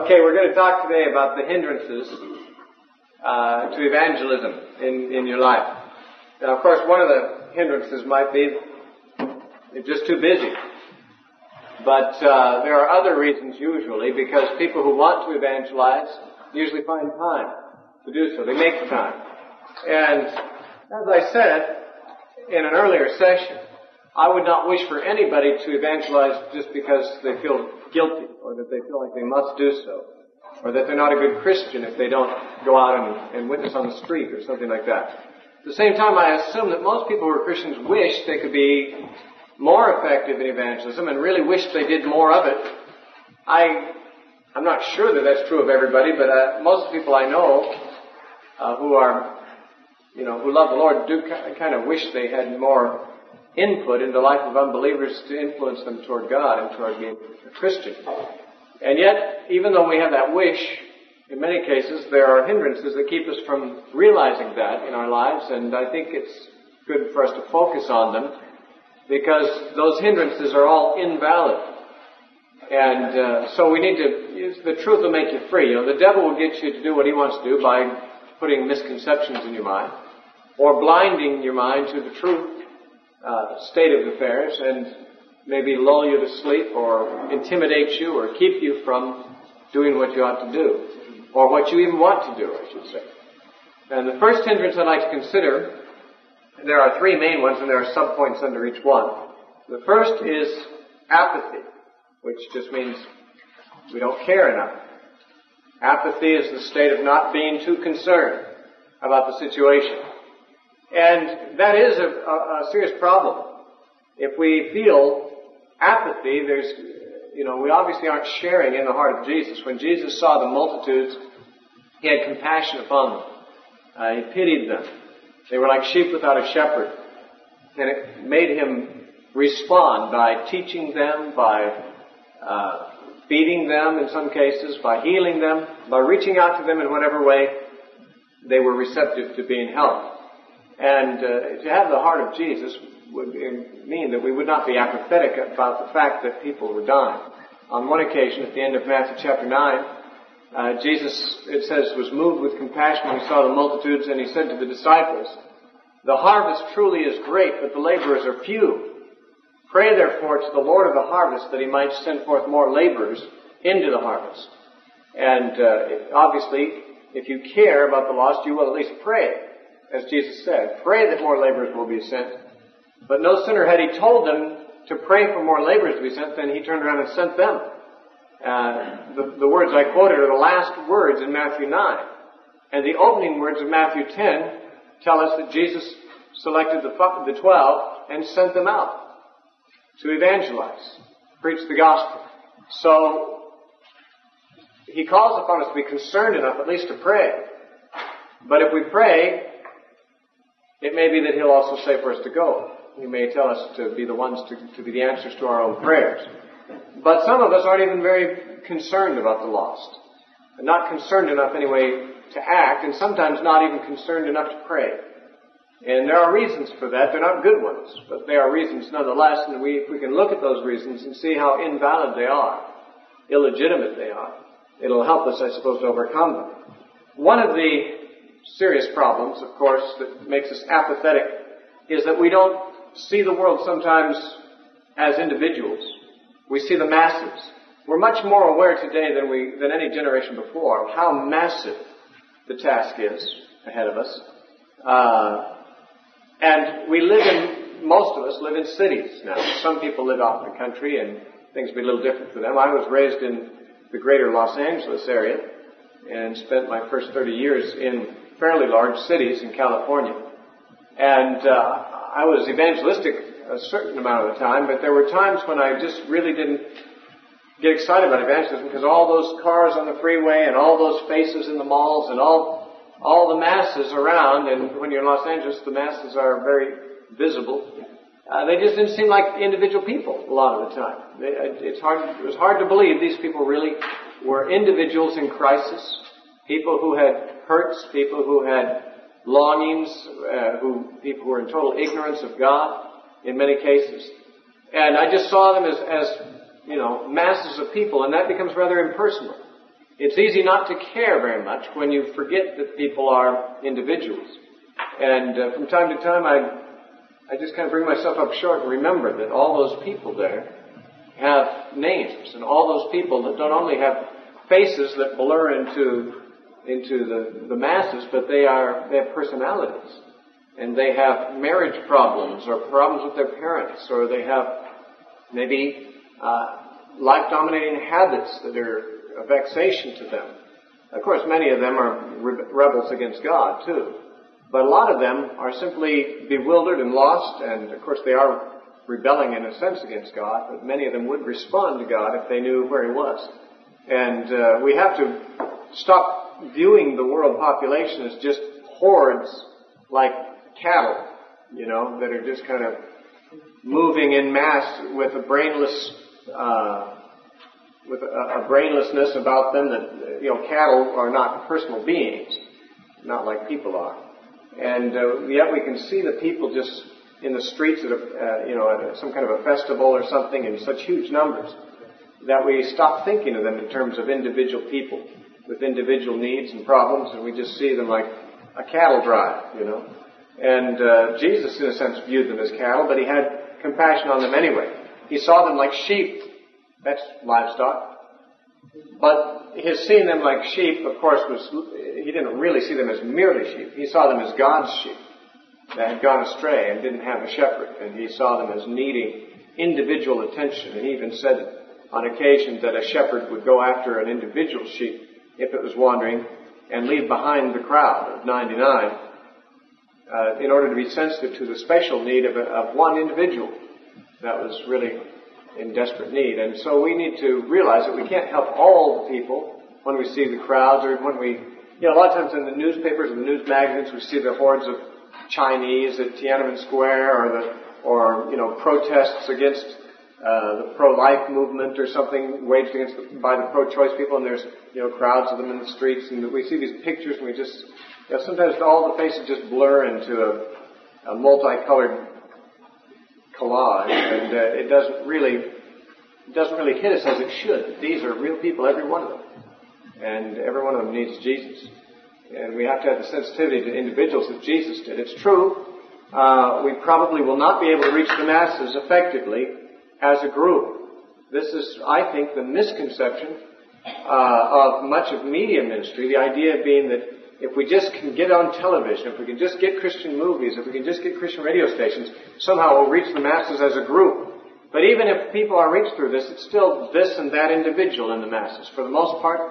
Okay, we're going to talk today about the hindrances to evangelism in your life. Now, of course, one of the hindrances might be you're just too busy. But there are other reasons usually, because people who want to evangelize usually find time to do so. They make the time. And as I said in an earlier session, I would not wish for anybody to evangelize just because they feel guilty or that they feel like they must do so, or that they're not a good Christian if they don't go out and witness on the street or something like that. At the same time, I assume that most people who are Christians wish they could be more effective in evangelism and really wish they did more of it. I'm not sure that that's true of everybody, but most people I know who love the Lord do kind of wish they had more input in the life of unbelievers to influence them toward God and toward being a Christian. And yet, even though we have that wish, in many cases there are hindrances that keep us from realizing that in our lives, and I think it's good for us to focus on them, because those hindrances are all invalid. And so we need to, the truth will make you free. The devil will get you to do what he wants to do by putting misconceptions in your mind, or blinding your mind to the true state of affairs, and maybe lull you to sleep, or intimidate you, or keep you from doing what you ought to do, or what you even want to do, I should say. And the first hindrance I'd like to consider, there are three main ones, and there are sub-points under each one. The first is apathy, which just means we don't care enough. Apathy is the state of not being too concerned about the situation. And that is a serious problem. If we feel apathy, we obviously aren't sharing in the heart of Jesus. When Jesus saw the multitudes, he had compassion upon them. He pitied them. They were like sheep without a shepherd. And it made him respond by teaching them, by feeding them in some cases, by healing them, by reaching out to them in whatever way they were receptive to being helped. And to have the heart of Jesus would mean that we would not be apathetic about the fact that people were dying. On one occasion, at the end of Matthew chapter 9, Jesus, it says, was moved with compassion when he saw the multitudes, and he said to the disciples, "The harvest truly is great, but the laborers are few. Pray therefore to the Lord of the harvest that he might send forth more laborers into the harvest." And obviously, if you care about the lost, you will at least pray. As Jesus said, pray that more laborers will be sent. But no sooner had he told them to pray for more laborers to be sent than he turned around and sent them. The words I quoted are the last words in Matthew 9. And the opening words of Matthew 10 tell us that Jesus selected the 12 and sent them out to evangelize, preach the gospel. So he calls upon us to be concerned enough at least to pray. But if we pray, it may be that he'll also say for us to go. He may tell us to be the ones to be the answers to our own prayers. But some of us aren't even very concerned about the lost. Not concerned enough anyway to act, and sometimes not even concerned enough to pray. And there are reasons for that. They're not good ones, but there are reasons nonetheless, and if we can look at those reasons and see how invalid they are, illegitimate they are, it'll help us, I suppose, to overcome them. One of the serious problems, of course, that makes us apathetic is that we don't see the world sometimes as individuals. We see the masses. We're much more aware today than any generation before of how massive the task is ahead of us. And most of us live in cities now. Some people live out in the country and things will be a little different for them. I was raised in the greater Los Angeles area and spent my first 30 years in fairly large cities in California. And I was evangelistic a certain amount of the time, but there were times when I just really didn't get excited about evangelism because all those cars on the freeway and all those faces in the malls and all the masses around, and when you're in Los Angeles, the masses are very visible. They just didn't seem like individual people a lot of the time. It was hard to believe these people really were individuals in crisis, people who had hurts, people who had longings, people who were in total ignorance of God in many cases. And I just saw them as masses of people, and that becomes rather impersonal. it's easy not to care very much when you forget that people are individuals. And from time to time, I just kind of bring myself up short and remember that all those people there have names, and all those people that don't only have faces that blur into the masses, but they have personalities, and they have marriage problems or problems with their parents, or they have maybe life-dominating habits that are a vexation to them. Of course, many of them are rebels against God too, but a lot of them are simply bewildered and lost, and of course they are rebelling in a sense against God, but many of them would respond to God if they knew where He was. And we have to stop viewing the world population as just hordes like cattle, that are just kind of moving in mass with a brainlessness about them that, cattle are not personal beings, not like people are. And yet we can see the people just in the streets at at some kind of a festival or something in such huge numbers that we stop thinking of them in terms of individual people with individual needs and problems, and we just see them like a cattle drive, And Jesus, in a sense, viewed them as cattle, but He had compassion on them anyway. He saw them like sheep. That's livestock. But His seeing them like sheep, of course, He didn't really see them as merely sheep. He saw them as God's sheep that had gone astray and didn't have a shepherd. And He saw them as needing individual attention. And He even said on occasion that a shepherd would go after an individual sheep if it was wandering and leave behind the crowd of 99 in order to be sensitive to the special need of one individual that was really in desperate need. And so we need to realize that we can't help all the people when we see the crowds, or when we, a lot of times in the newspapers and the news magazines we see the hordes of Chinese at Tiananmen Square, or protests against the pro-life movement or something waged by the pro-choice people, and there's crowds of them in the streets, and we see these pictures, and we just sometimes all the faces just blur into a multicolored collage, and it doesn't really hit us as it should. These are real people, every one of them, and every one of them needs Jesus. And we have to have the sensitivity to individuals that Jesus did. It's true, we probably will not be able to reach the masses effectively as a group. This is, I think, the misconception of much of media ministry, the idea being that if we just can get on television, if we can just get Christian movies, if we can just get Christian radio stations, somehow we'll reach the masses as a group. But even if people are reached through this, it's still this and that individual in the masses. For the most part,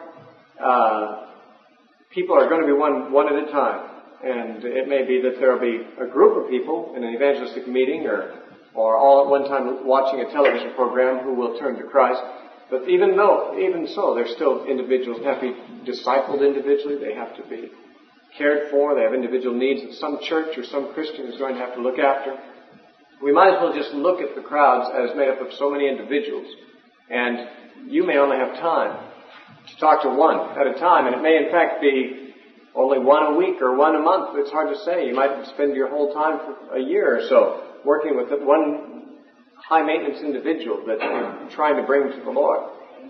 people are going to be one at a time. And it may be that there will be a group of people in an evangelistic meeting or all at one time watching a television program who will turn to Christ. But even so, they're still individuals. They have to be discipled individually. They have to be cared for. They have individual needs that some church or some Christian is going to have to look after. We might as well just look at the crowds as made up of so many individuals. And you may only have time to talk to one at a time. And it may in fact be only one a week or one a month. It's hard to say. You might spend your whole time for a year or so working with one high-maintenance individual that you're trying to bring to the Lord.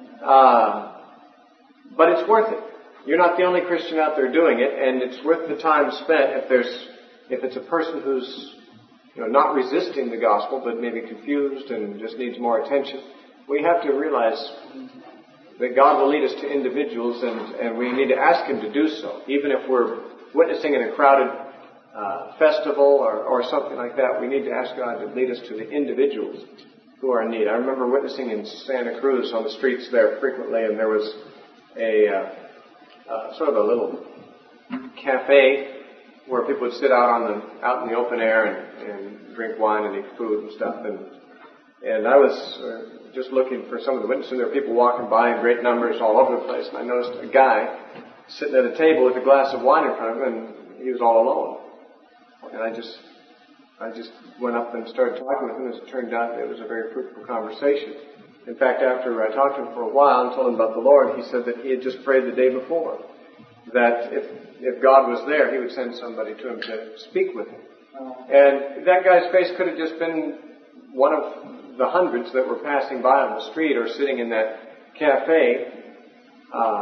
But it's worth it. You're not the only Christian out there doing it, and it's worth the time spent if it's a person who's not resisting the gospel, but maybe confused and just needs more attention. We have to realize that God will lead us to individuals, and we need to ask Him to do so. Even if we're witnessing in a crowded festival or something like that, we need to ask God to lead us to the individuals who are in need. I remember witnessing in Santa Cruz on the streets there frequently, and there was a sort of a little cafe where people would sit out in the open air and drink wine and eat food and stuff. And I was just looking for some of the witnesses, and there were people walking by in great numbers all over the place. And I noticed a guy sitting at a table with a glass of wine in front of him, and he was all alone. And I just went up and started talking with him. As it turned out, it was a very fruitful conversation. In fact, after I talked to him for a while and told him about the Lord, he said that he had just prayed the day before that if God was there, He would send somebody to him to speak with him. And that guy's face could have just been one of the hundreds that were passing by on the street or sitting in that cafe.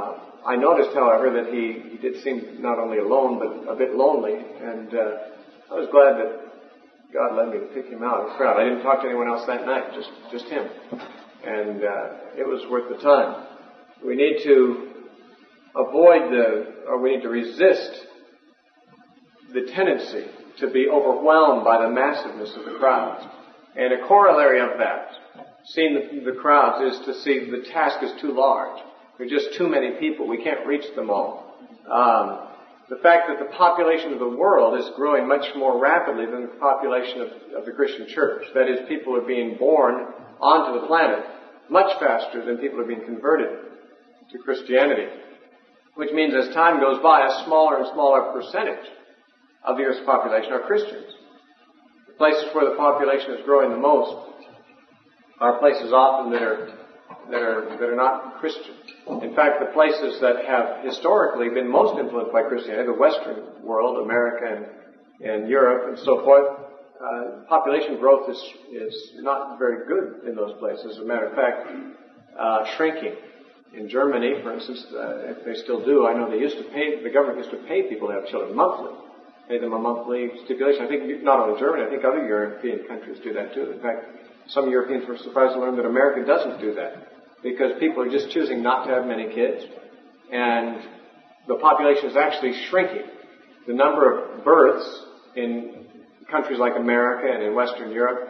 I noticed, however, that he did seem not only alone, but a bit lonely, and I was glad that God led me to pick him out of the crowd. I didn't talk to anyone else that night, just him. And it was worth the time. We need to we need to resist the tendency to be overwhelmed by the massiveness of the crowds. And a corollary of that, seeing the crowds, is to see the task is too large. There are just too many people. We can't reach them all. The fact that the population of the world is growing much more rapidly than the population of the Christian church. That is, people are being born onto the planet much faster than people are being converted to Christianity. Which means as time goes by, a smaller and smaller percentage of the Earth's population are Christians. The places where the population is growing the most are places often that are not Christian. In fact, the places that have historically been most influenced by Christianity, the Western world, America and Europe and so forth, population growth is not very good in those places. As a matter of fact, shrinking. In Germany, for instance, if they still do, I know the government used to pay people to have children monthly. Pay them a monthly stipulation. I think not only Germany, I think other European countries do that too. In fact, some Europeans were surprised to learn that America doesn't do that, because people are just choosing not to have many kids, and the population is actually shrinking. The number of births in countries like America and in Western Europe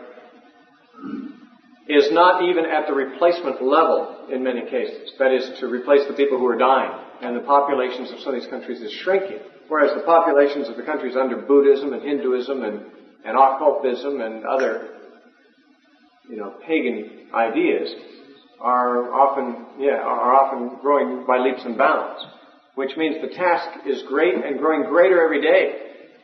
is not even at the replacement level in many cases. That is, to replace the people who are dying. And the populations of some of these countries is shrinking. Whereas the populations of the countries under Buddhism and Hinduism and occultism and other, pagan ideas are often growing by leaps and bounds. Which means the task is great and growing greater every day.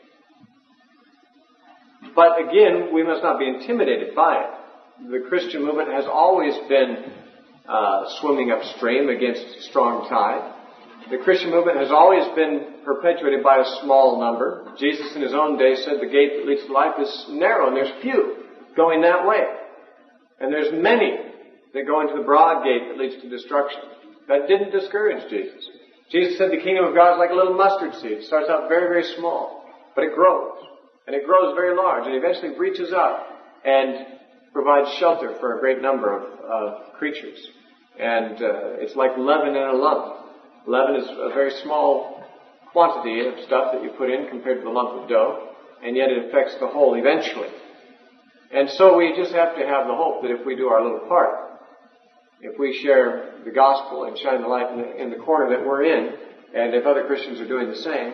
But again, we must not be intimidated by it. The Christian movement has always been swimming upstream against strong tide. The Christian movement has always been perpetuated by a small number. Jesus in his own day said the gate that leads to life is narrow, and there's few going that way. And there's many that go into the broad gate that leads to destruction. That didn't discourage Jesus. Jesus said the kingdom of God is like a little mustard seed. It starts out very, very small, but it grows. And it grows very large, and eventually reaches up and provides shelter for a great number of creatures. And it's like leaven in a lump. Leaven is a very small quantity of stuff that you put in compared to the lump of dough, and yet it affects the whole eventually. And so we just have to have the hope that if we do our little part, if we share the gospel and shine the light in the corner that we're in, and if other Christians are doing the same,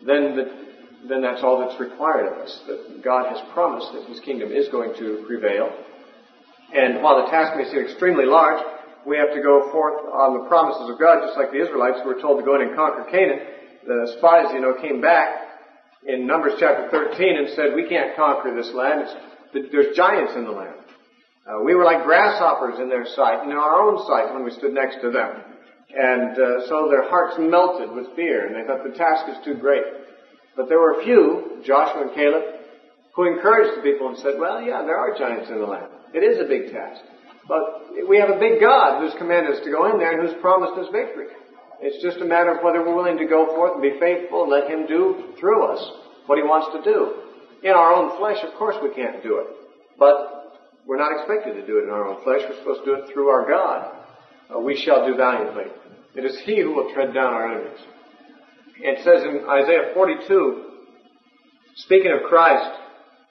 then that's all that's required of us. That God has promised that His kingdom is going to prevail. And while the task may seem extremely large, we have to go forth on the promises of God, just like the Israelites who were told to go in and conquer Canaan. The spies, came back in Numbers chapter 13 and said, we can't conquer this land. There's giants in the land. We were like grasshoppers in their sight, in our own sight when we stood next to them. And so their hearts melted with fear, and they thought the task is too great. But there were a few, Joshua and Caleb, who encouraged the people and said, well, yeah, there are giants in the land. It is a big task. But we have a big God who's commanded us to go in there and who's promised us victory. It's just a matter of whether we're willing to go forth and be faithful and let Him do through us what He wants to do. In our own flesh, of course, we can't do it. But we're not expected to do it in our own flesh. We're supposed to do it through our God. We shall do valiantly. It is He who will tread down our enemies. It says in Isaiah 42, speaking of Christ,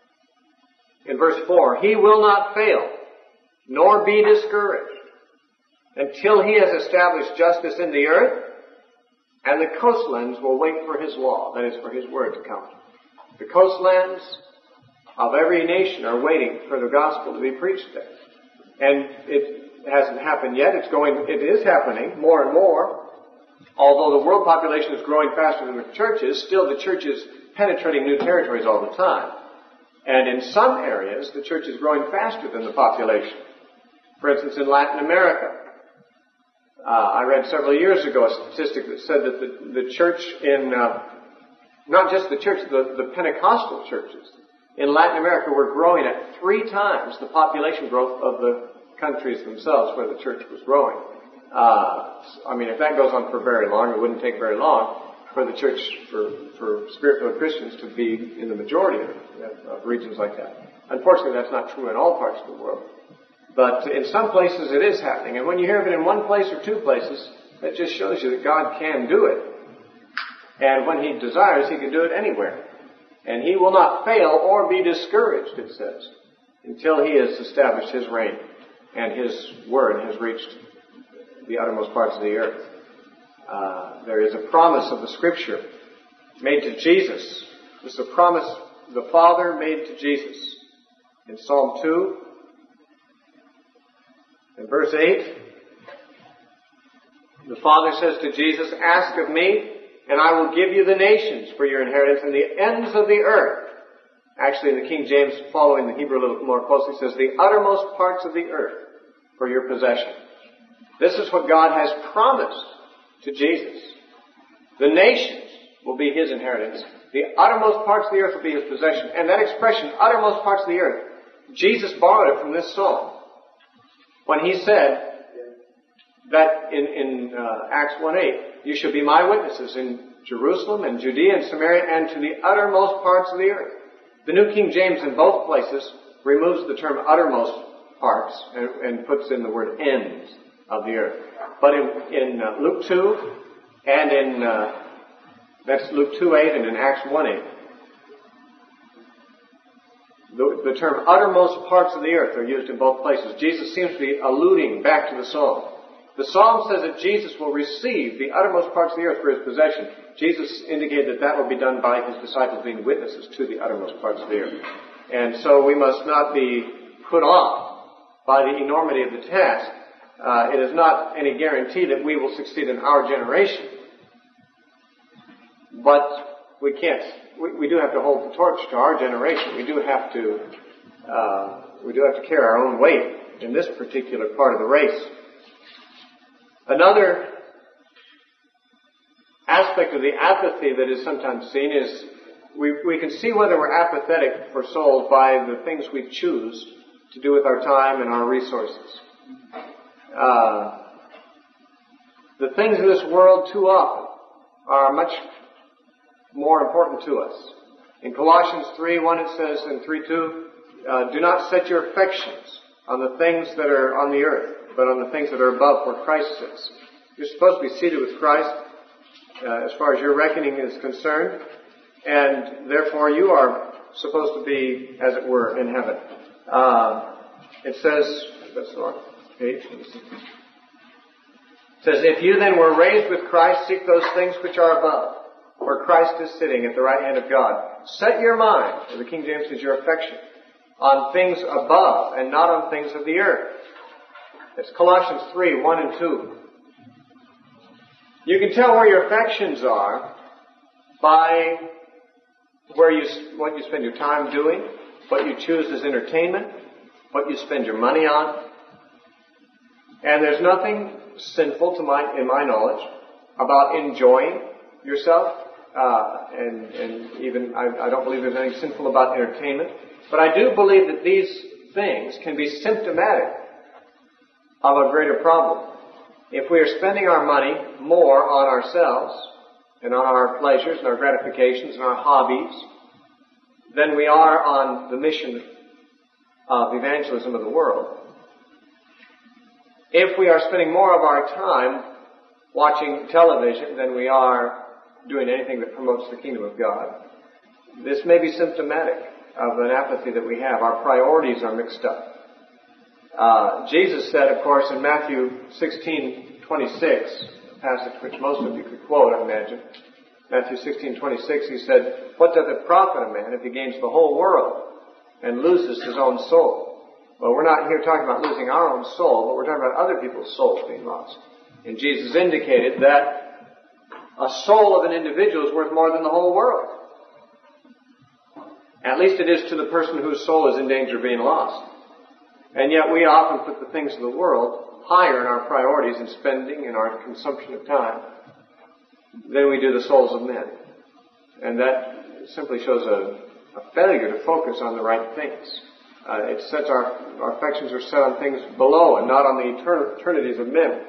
in verse 4, He will not fail, nor be discouraged, until He has established justice in the earth, and the coastlands will wait for His law, that is, for His word to come. The coastlands of every nation are waiting for the gospel to be preached there. And it hasn't happened yet. It is happening more and more. Although the world population is growing faster than the churches, still the church is penetrating new territories all the time. And in some areas, the church is growing faster than the population. For instance, in Latin America, I read several years ago a statistic that said that the church in, not just the church, the Pentecostal churches in Latin America were growing at 3 times the population growth of the countries themselves where the church was growing. If that goes on for very long, it wouldn't take very long for the church, for Spirit-filled Christians to be in the majority of regions like that. Unfortunately, that's not true in all parts of the world. But in some places it is happening. And when you hear of it in one place or two places, that just shows you that God can do it. And when He desires, He can do it anywhere. And He will not fail or be discouraged, it says, until He has established His reign and His word has reached the uttermost parts of the earth. There is a promise of the Scripture made to Jesus. This is a promise the Father made to Jesus. In Psalm 2, in verse 8, the Father says to Jesus, "Ask of me, and I will give you the nations for your inheritance and the ends of the earth." Actually, in the King James, following the Hebrew a little more closely, says, "the uttermost parts of the earth for your possession." This is what God has promised to Jesus. The nations will be His inheritance. The uttermost parts of the earth will be His possession. And that expression, uttermost parts of the earth, Jesus borrowed it from this psalm when He said that in Acts 1:8, "You shall be my witnesses in Jerusalem and Judea and Samaria and to the uttermost parts of the earth." The New King James in both places removes the term uttermost parts and puts in the word ends of the earth. But in Luke 2 and in that's Luke 2:8 and in Acts 1:8, the term uttermost parts of the earth are used in both places. Jesus seems to be alluding back to the psalm. The psalm says that Jesus will receive the uttermost parts of the earth for His possession. Jesus indicated that will be done by His disciples being witnesses to the uttermost parts of the earth. And so we must not be put off by the enormity of the task. It is not any guarantee that we will succeed in our generation. But we can't. We do have to hold the torch to our generation. We do have to carry our own weight in this particular part of the race. Another aspect of the apathy that is sometimes seen is we can see whether we're apathetic for souls by the things we choose to do with our time and our resources. The things of this world too often are much more important to us. In Colossians 3:1 it says, and 3:2, "Do not set your affections on the things that are on the earth, but on the things that are above, where Christ sits." You're supposed to be seated with Christ as far as your reckoning is concerned, and therefore you are supposed to be, as it were, in heaven. It says, that's the wrong page. It says, "If you then were raised with Christ, seek those things which are above, where Christ is sitting at the right hand of God. Set your mind," or the King James says your affection, "on things above and not on things of the earth." It's Colossians 3:1 and 2. You can tell where your affections are by what you spend your time doing, what you choose as entertainment, what you spend your money on. And there's nothing sinful in my knowledge about enjoying yourself. And even I don't believe there's anything sinful about entertainment. But I do believe that these things can be symptomatic of a greater problem. If we are spending our money more on ourselves and on our pleasures and our gratifications and our hobbies than we are on the mission of evangelism of the world. If we are spending more of our time watching television than we are doing anything that promotes the kingdom of God, this may be symptomatic of an apathy that we have. Our priorities are mixed up. Jesus said, of course, in Matthew 16:26, a passage which most of you could quote, I imagine. Matthew 16:26, He said, "What doth it profit a man if he gains the whole world and loses his own soul?" Well, we're not here talking about losing our own soul, but we're talking about other people's souls being lost. And Jesus indicated that a soul of an individual is worth more than the whole world. At least it is to the person whose soul is in danger of being lost. And yet we often put the things of the world higher in our priorities and spending and our consumption of time than we do the souls of men. And that simply shows a failure to focus on the right things. It sets our affections are set on things below and not on the eternities of men.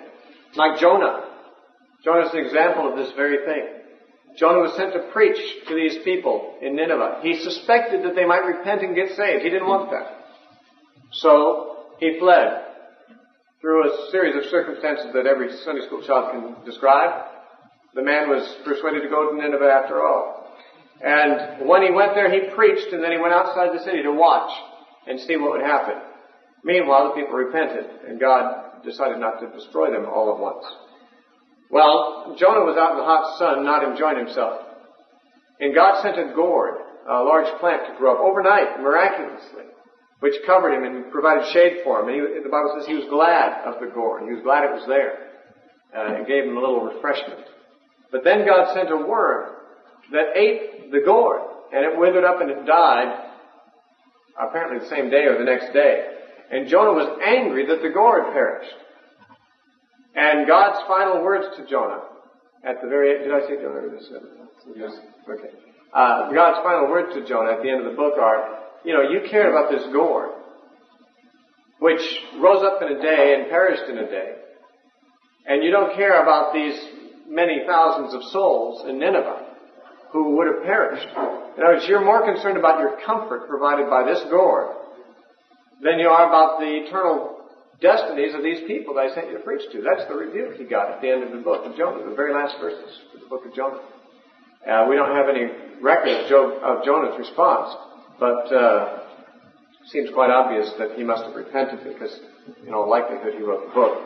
Like Jonah. Jonah is an example of this very thing. Jonah was sent to preach to these people in Nineveh. He suspected that they might repent and get saved. He didn't want that. So he fled through a series of circumstances that every Sunday school child can describe. The man was persuaded to go to Nineveh after all. And when he went there, he preached, and then he went outside the city to watch and see what would happen. Meanwhile, the people repented, and God decided not to destroy them all at once. Well, Jonah was out in the hot sun, not enjoying himself. And God sent a gourd, a large plant, to grow up overnight, miraculously, which covered him and provided shade for him. And the Bible says he was glad of the gourd. He was glad it was there. It gave him a little refreshment. But then God sent a worm that ate the gourd, and it withered up and it died, apparently the same day or the next day. And Jonah was angry that the gourd perished. And God's final words to Jonah, at the very end, did I say Jonah or this? Yes. Okay. God's final words to Jonah at the end of the book are, you cared about this gourd, which rose up in a day and perished in a day. And you don't care about these many thousands of souls in Nineveh who would have perished. In other words, you're more concerned about your comfort provided by this gourd than you are about the eternal destinies of these people that I sent you to preach to. That's the rebuke he got at the end of the book of Jonah, the very last verses of the book of Jonah. We don't have any record of Jonah's response, but it seems quite obvious that he must have repented because, in all likelihood, he wrote the book.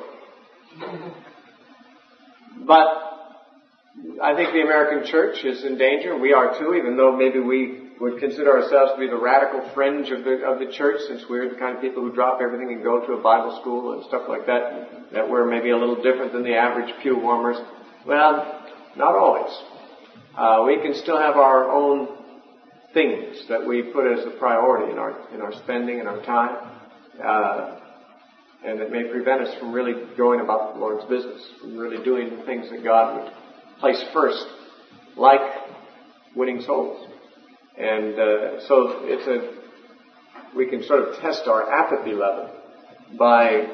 But I think the American church is in danger. We are too, even though maybe we would consider ourselves to be the radical fringe of the church, since we're the kind of people who drop everything and go to a Bible school and stuff like that, that we're maybe a little different than the average pew warmers. Well, not always. We can still have our own things that we put as a priority in our spending and our time, and it may prevent us from really going about the Lord's business, from really doing the things that God would place first, like winning souls. And so we can sort of test our apathy level by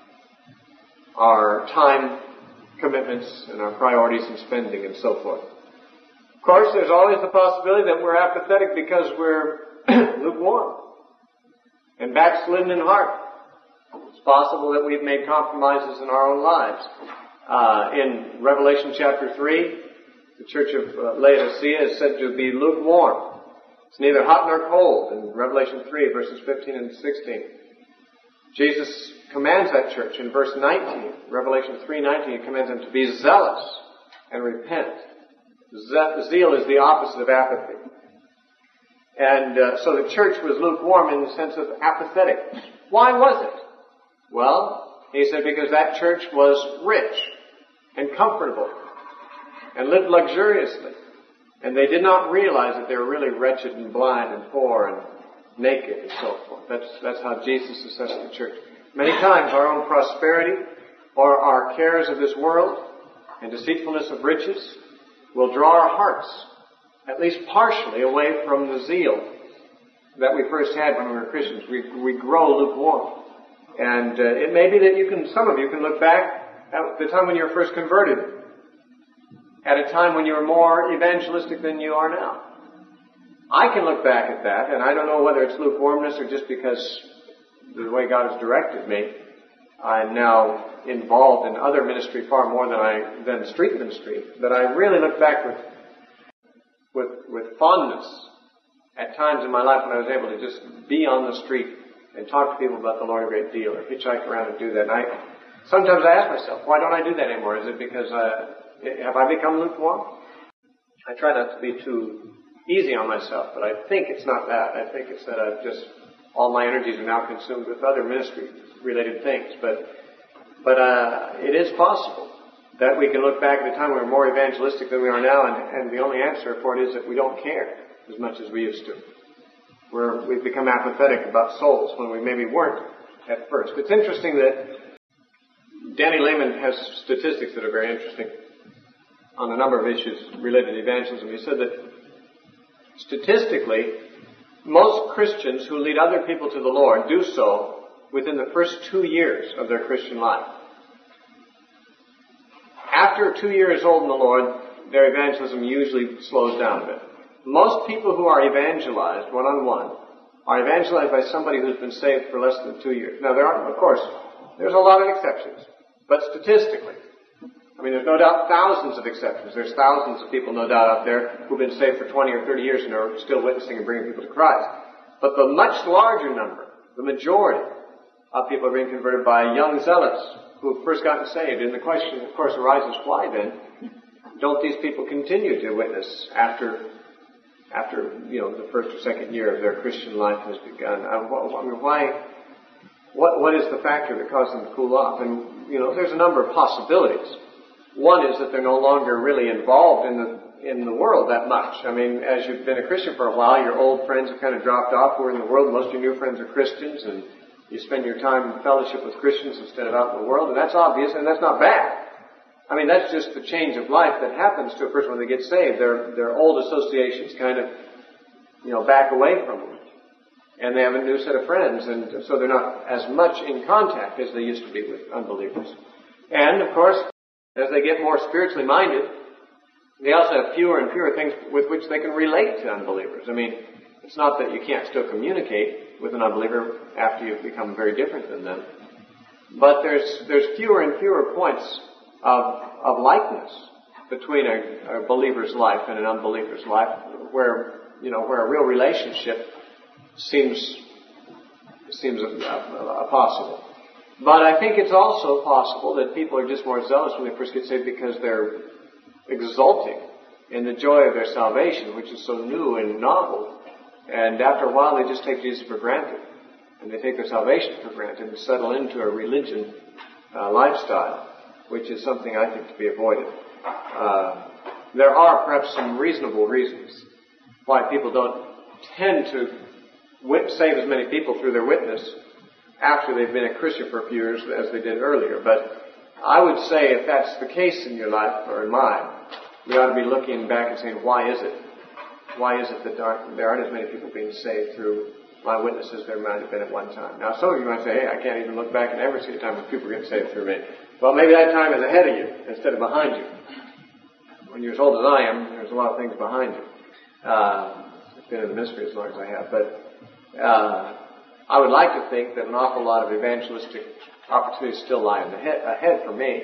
our time commitments and our priorities and spending and so forth. Of course, there's always the possibility that we're apathetic because we're lukewarm and backslidden in heart. It's possible that we've made compromises in our own lives. In Revelation chapter 3, the church of Laodicea is said to be lukewarm. It's neither hot nor cold in Revelation 3, verses 15 and 16. Jesus commands that church in verse 19, Revelation 3:19, he commands them to be zealous and repent. Zeal is the opposite of apathy. And so the church was lukewarm in the sense of apathetic. Why was it? Well, he said because that church was rich and comfortable and lived luxuriously. And they did not realize that they were really wretched and blind and poor and naked and so forth. That's how Jesus assessed the church. Many times our own prosperity or our cares of this world and deceitfulness of riches will draw our hearts, at least partially, away from the zeal that we first had when we were Christians. We grow lukewarm. And it may be that some of you can look back at the time when you were first converted, at a time when you were more evangelistic than you are now. I can look back at that, and I don't know whether it's lukewarmness or just because the way God has directed me, I'm now involved in other ministry far more than street ministry, that I really look back with fondness at times in my life when I was able to just be on the street and talk to people about the Lord a great deal, or hitchhike around and do that. And sometimes I ask myself, why don't I do that anymore? Is it because have I become lukewarm? I try not to be too easy on myself, but I think it's not that. I think it's that all my energies are now consumed with other ministry-related things. But it is possible that we can look back at a time when we were more evangelistic than we are now, and the only answer for it is that we don't care as much as we used to. We've become apathetic about souls when we maybe weren't at first. It's interesting that Danny Lehman has statistics that are very interesting on a number of issues related to evangelism. He said that statistically, most Christians who lead other people to the Lord do so within the first 2 years of their Christian life. after 2 years old in the Lord, their evangelism usually slows down a bit. Most people who are evangelized one-on-one are evangelized by somebody who's been saved for less than 2 years. Now, there are, of course, there's a lot of exceptions. But statistically, I mean, there's no doubt thousands of exceptions. There's thousands of people, no doubt, out there who've been saved for 20 or 30 years and are still witnessing and bringing people to Christ. But the much larger number, the majority of people are being converted by young zealots who've first gotten saved. And the question, of course, arises, why then don't these people continue to witness after the first or second year of their Christian life has begun? Why? What is the factor that caused them to cool off? And, there's a number of possibilities. One is that they're no longer really involved in the world that much. I mean, as you've been a Christian for a while, your old friends have kind of dropped off who are in the world. Most of your new friends are Christians, and you spend your time in fellowship with Christians instead of out in the world, and that's obvious, and that's not bad. I mean, that's just the change of life that happens to a person when they get saved. Their old associations kind of, back away from them. And they have a new set of friends, and so they're not as much in contact as they used to be with unbelievers. And, of course, as they get more spiritually minded, they also have fewer and fewer things with which they can relate to unbelievers. I mean, it's not that you can't still communicate with an unbeliever after you've become very different than them, but there's fewer and fewer points of likeness between a believer's life and an unbeliever's life, where a real relationship seems possible. But I think it's also possible that people are just more zealous when they first get saved because they're exulting in the joy of their salvation, which is so new and novel. And after a while, they just take Jesus for granted. And they take their salvation for granted and settle into a religion lifestyle, which is something I think to be avoided. There are perhaps some reasonable reasons why people don't tend to save as many people through their witness after they've been a Christian for a few years as they did earlier. But I would say if that's the case in your life or in mine, we ought to be looking back and saying, why is it? Why is it that there aren't as many people being saved through my witness as there might have been at one time? Now, some of you might say, hey, I can't even look back and ever see a time when people get saved through me. Well, maybe that time is ahead of you instead of behind you. When you're as old as I am, there's a lot of things behind you. I've been in the ministry as long as I have. But I would like to think that an awful lot of evangelistic opportunities still lie ahead for me.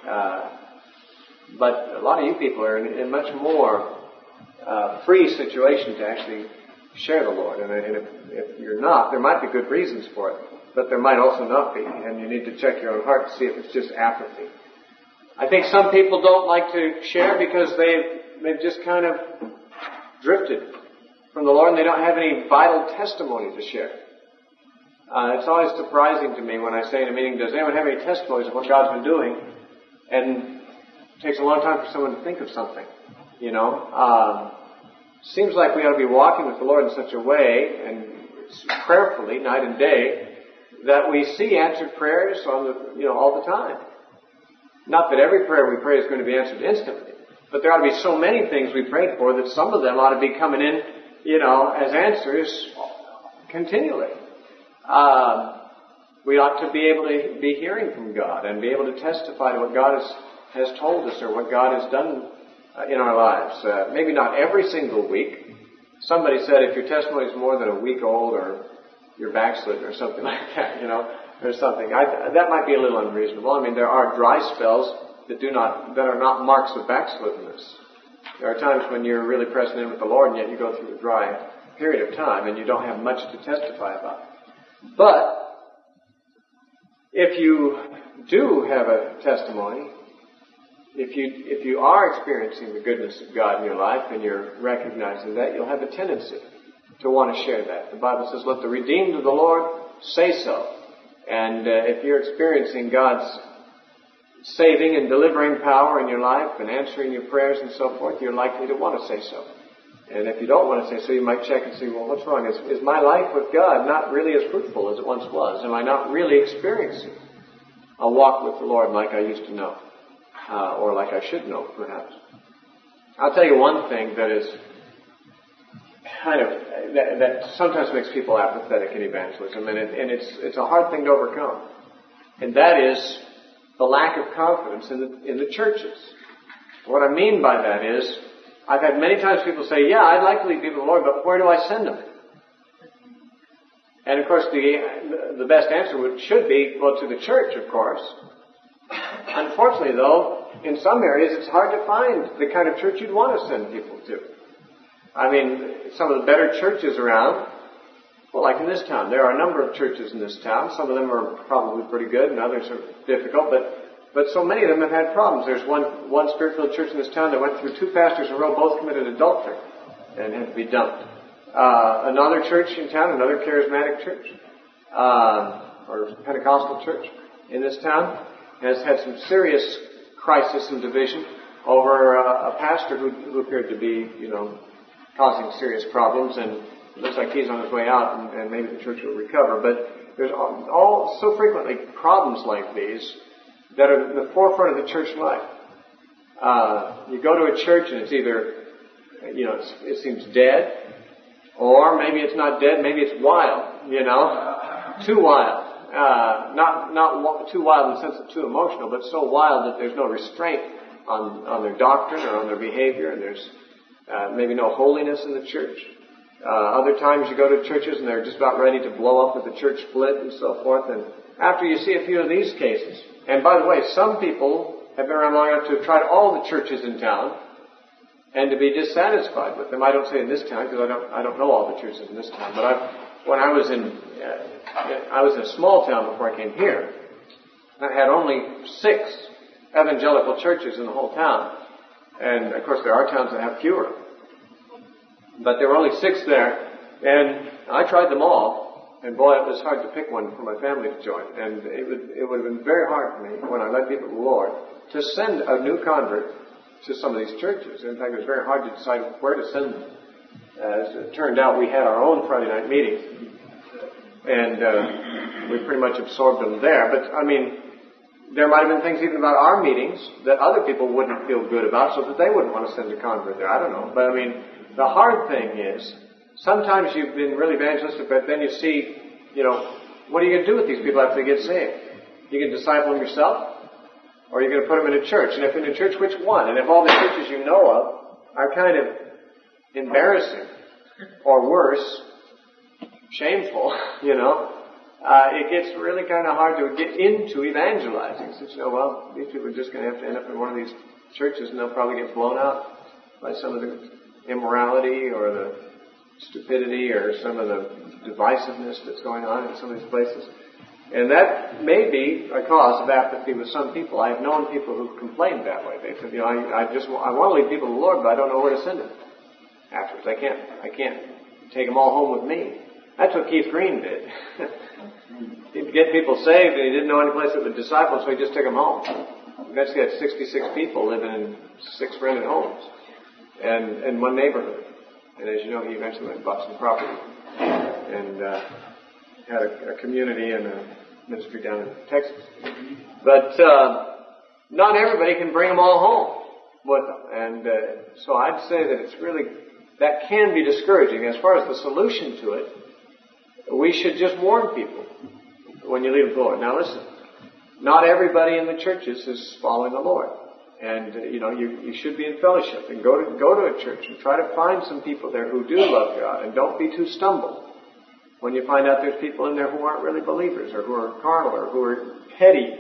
But a lot of you people are in a much more free situation to actually share the Lord. And if you're not, there might be good reasons for it, but there might also not be. And you need to check your own heart to see if it's just apathy. I think some people don't like to share because they've just kind of drifted from the Lord and they don't have any vital testimony to share. It's always surprising to me when I say in a meeting, does anyone have any testimonies of what God's been doing? And it takes a long time for someone to think of something, Seems like we ought to be walking with the Lord in such a way, and prayerfully, night and day, that we see answered prayers all the time. Not that every prayer we pray is going to be answered instantly, but there ought to be so many things we prayed for that some of them ought to be coming in, as answers continually. We ought to be able to be hearing from God and be able to testify to what God has told us or what God has done in our lives. Maybe not every single week. Somebody said if your testimony is more than a week old or you're backslidden or something like that, or something. That might be a little unreasonable. I mean, there are dry spells that are not marks of backsliddenness. There are times when you're really pressing in with the Lord and yet you go through a dry period of time and you don't have much to testify about. But if you do have a testimony, if you are experiencing the goodness of God in your life and you're recognizing that, you'll have a tendency to want to share that. The Bible says, let the redeemed of the Lord say so. And if you're experiencing God's saving and delivering power in your life and answering your prayers and so forth, you're likely to want to say so. And if you don't want to say so, you might check and see, well, what's wrong? Is my life with God not really as fruitful as it once was? Am I not really experiencing a walk with the Lord like I used to know? Or like I should know, perhaps. I'll tell you one thing that is that sometimes makes people apathetic in evangelism, and it's a hard thing to overcome. And that is the lack of confidence in the churches. What I mean by that is, I've had many times people say, yeah, I'd like to lead people to the Lord, but where do I send them? And of course, the best answer should be, well, to the church, of course. Unfortunately, though, in some areas it's hard to find the kind of church you'd want to send people to. I mean, some of the better churches around, well, like in this town, there are a number of churches in this town. Some of them are probably pretty good, and others are difficult, but so many of them have had problems. There's one Spirit-filled church in this town that went through 2 pastors in a row, both committed adultery, and had to be dumped. Another church in town, another charismatic church, or Pentecostal church in this town, has had some serious crisis and division over a pastor who appeared to be, causing serious problems, and it looks like he's on his way out, and maybe the church will recover. But there's all so frequently problems like these that are the forefront of the church life. You go to a church and it's either, it seems dead, or maybe it's not dead, maybe it's wild, too wild. Not too wild in the sense of too emotional, but so wild that there's no restraint on their doctrine or on their behavior, and there's maybe no holiness in the church. Other times you go to churches and they're just about ready to blow up with the church split and so forth. And after you see a few of these cases, and by the way, some people have been around long enough to have tried all the churches in town and to be dissatisfied with them. I don't say in this town because I don't know all the churches in this town, but when I was in a small town before I came here. I had only 6 evangelical churches in the whole town. And, of course, there are towns that have fewer. But there were only 6 there. And I tried them all. And, boy, it was hard to pick one for my family to join. And it would have been very hard for me, when I led people to the Lord, to send a new convert to some of these churches. In fact, it was very hard to decide where to send them. As it turned out, we had our own Friday night meetings. And we pretty much absorbed them there. But, there might have been things even about our meetings that other people wouldn't feel good about, so that they wouldn't want to send a convert there. I don't know. But, the hard thing is, sometimes you've been really evangelistic, but then you see, what are you going to do with these people after they get saved? You can disciple them yourself, or you're going to put them in a church. And if in a church, which one? And if all the churches you know of are kind of embarrassing, or worse, shameful, it gets really kind of hard to get into evangelizing. Since, these people are just going to have to end up in one of these churches, and they'll probably get blown out by some of the immorality or the stupidity or some of the divisiveness that's going on in some of these places. And that may be a cause of apathy with some people. I have known people who've complained that way. They said, I want to lead people to the Lord, but I don't know where to send them afterwards. I can't take them all home with me. That's what Keith Green did. He'd get people saved, and he didn't know any place that would disciple, so he just took them home. Eventually had 66 people living in 6 rented homes and in one neighborhood. And as you know, he eventually went and bought some property and had a community and a ministry down in Texas. But not everybody can bring them all home with them. And so I'd say that that can be discouraging. As far as the solution to it, we should just warn people when you lead them to the Lord. Now listen, not everybody in the churches is following the Lord. And, you should be in fellowship and go to a church and try to find some people there who do love God, and don't be too stumbled when you find out there's people in there who aren't really believers, or who are carnal, or who are petty,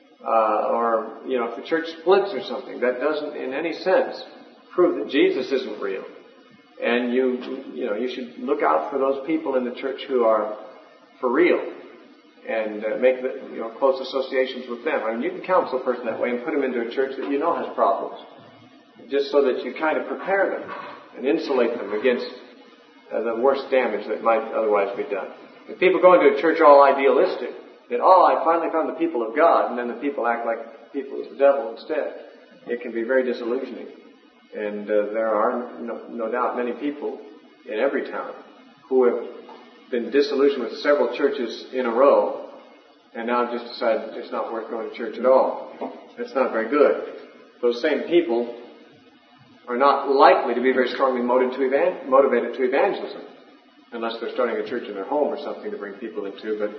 or, if the church splits or something, that doesn't in any sense prove that Jesus isn't real. And you should look out for those people in the church who are for real, and make close associations with them. You can counsel a person that way and put them into a church that has problems, just so that you kind of prepare them and insulate them against the worst damage that might otherwise be done. If people go into a church all idealistic, that, I finally found the people of God, and then the people act like people of the devil instead, it can be very disillusioning. And there are, no doubt, many people in every town who have been disillusioned with several churches in a row, and now have just decided it's not worth going to church at all. That's not very good. Those same people are not likely to be very strongly motivated to evangelism, unless they're starting a church in their home or something to bring people into. But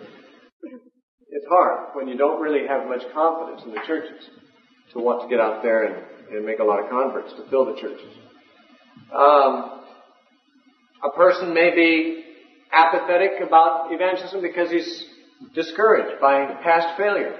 it's hard when you don't really have much confidence in the churches to want to get out there and make a lot of converts to fill the churches. A person may be apathetic about evangelism because he's discouraged by past failure.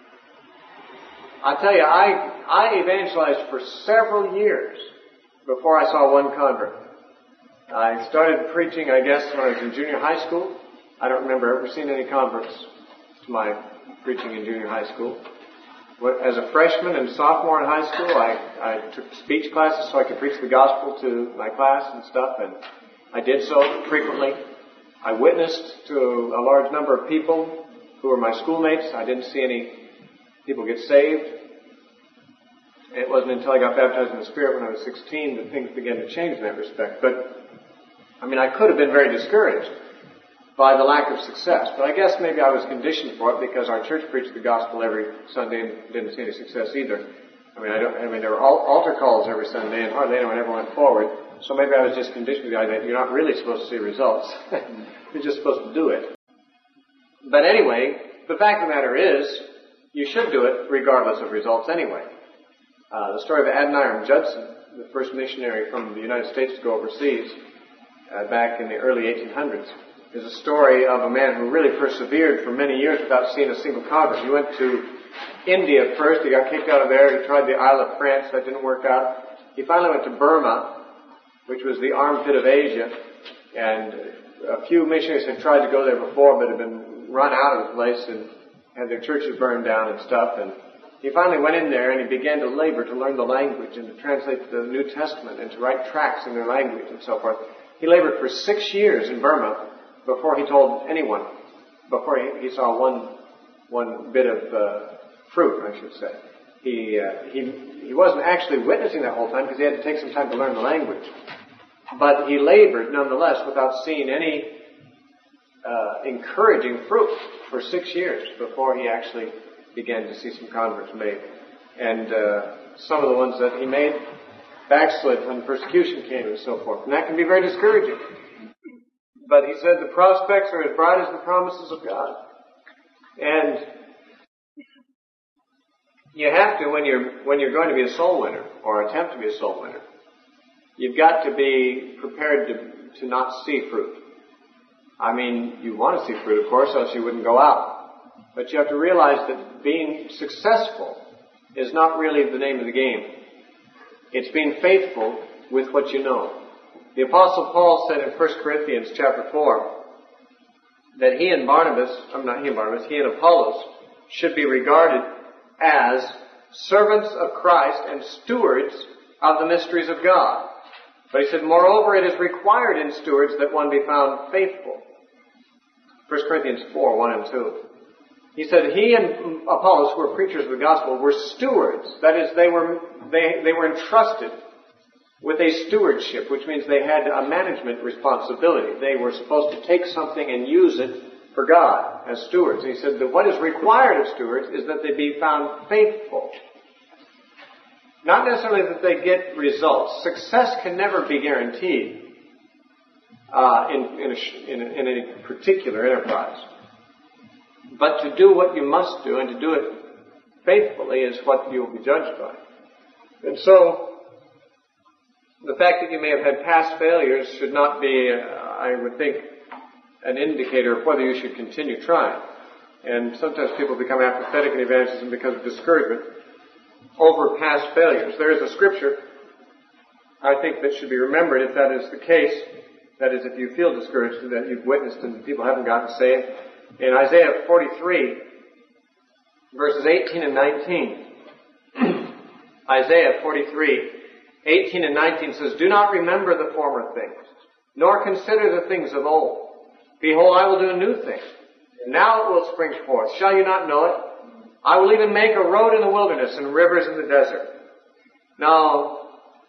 I tell you, I evangelized for several years before I saw one convert. I started preaching, I guess, when I was in junior high school. I don't remember ever seeing any converts to my preaching in junior high school. As a freshman and sophomore in high school, I took speech classes so I could preach the gospel to my class and stuff, and I did so frequently. I witnessed to a large number of people who were my schoolmates. I didn't see any people get saved. It wasn't until I got baptized in the Spirit when I was 16 that things began to change in that respect. But, I could have been very discouraged by the lack of success. But I guess maybe I was conditioned for it because our church preached the gospel every Sunday and didn't see any success either. There were altar calls every Sunday and hardly anyone ever went forward. So maybe I was just conditioned with the idea that you're not really supposed to see results. You're just supposed to do it. But anyway, the fact of the matter is, you should do it regardless of results anyway. The story of Adoniram Judson, the first missionary from the United States to go overseas, back in the early 1800s, is a story of a man who really persevered for many years without seeing a single convert. He went to India first. He got kicked out of there. He tried the Isle of France. That didn't work out. He finally went to Burma, which was the armpit of Asia, and a few missionaries had tried to go there before but had been run out of the place and had their churches burned down and stuff. And he finally went in there and he began to labor to learn the language and to translate the New Testament and to write tracts in their language and so forth. He labored for 6 years in Burma before he told anyone, before he saw one bit of fruit, I should say. He wasn't actually witnessing that whole time because he had to take some time to learn the language. But he labored nonetheless without seeing any encouraging fruit for 6 years before he actually began to see some converts made. And some of the ones that he made backslid when persecution came and so forth. And that can be very discouraging. But he said the prospects are as bright as the promises of God. And you have to, when you're going to be a soul winner, or attempt to be a soul winner, you've got to be prepared to not see fruit. You want to see fruit, of course, else you wouldn't go out. But you have to realize that being successful is not really the name of the game. It's being faithful with what you know. The Apostle Paul said in 1 Corinthians chapter 4 that he and Apollos should be regarded as servants of Christ and stewards of the mysteries of God. But he said, moreover, it is required in stewards that one be found faithful. 1 Corinthians 4, 1 and 2. He said he and Apollos, who were preachers of the gospel, were stewards. That is, they were entrusted with a stewardship, which means they had a management responsibility. They were supposed to take something and use it for God as stewards. And he said that what is required of stewards is that they be found faithful. Not necessarily that they get results. Success can never be guaranteed in any particular enterprise. But to do what you must do and to do it faithfully is what you'll be judged by. And so, the fact that you may have had past failures should not be, I would think, an indicator of whether you should continue trying. And sometimes people become apathetic in evangelism because of discouragement over past failures. There is a scripture, I think, that should be remembered if that is the case. That is, if you feel discouraged that you've witnessed and people haven't gotten saved. In Isaiah 43, verses 18 and 19, Isaiah 43, 18 and 19 says, do not remember the former things, nor consider the things of old. Behold, I will do a new thing. Now it will spring forth. Shall you not know it? I will even make a road in the wilderness and rivers in the desert. Now,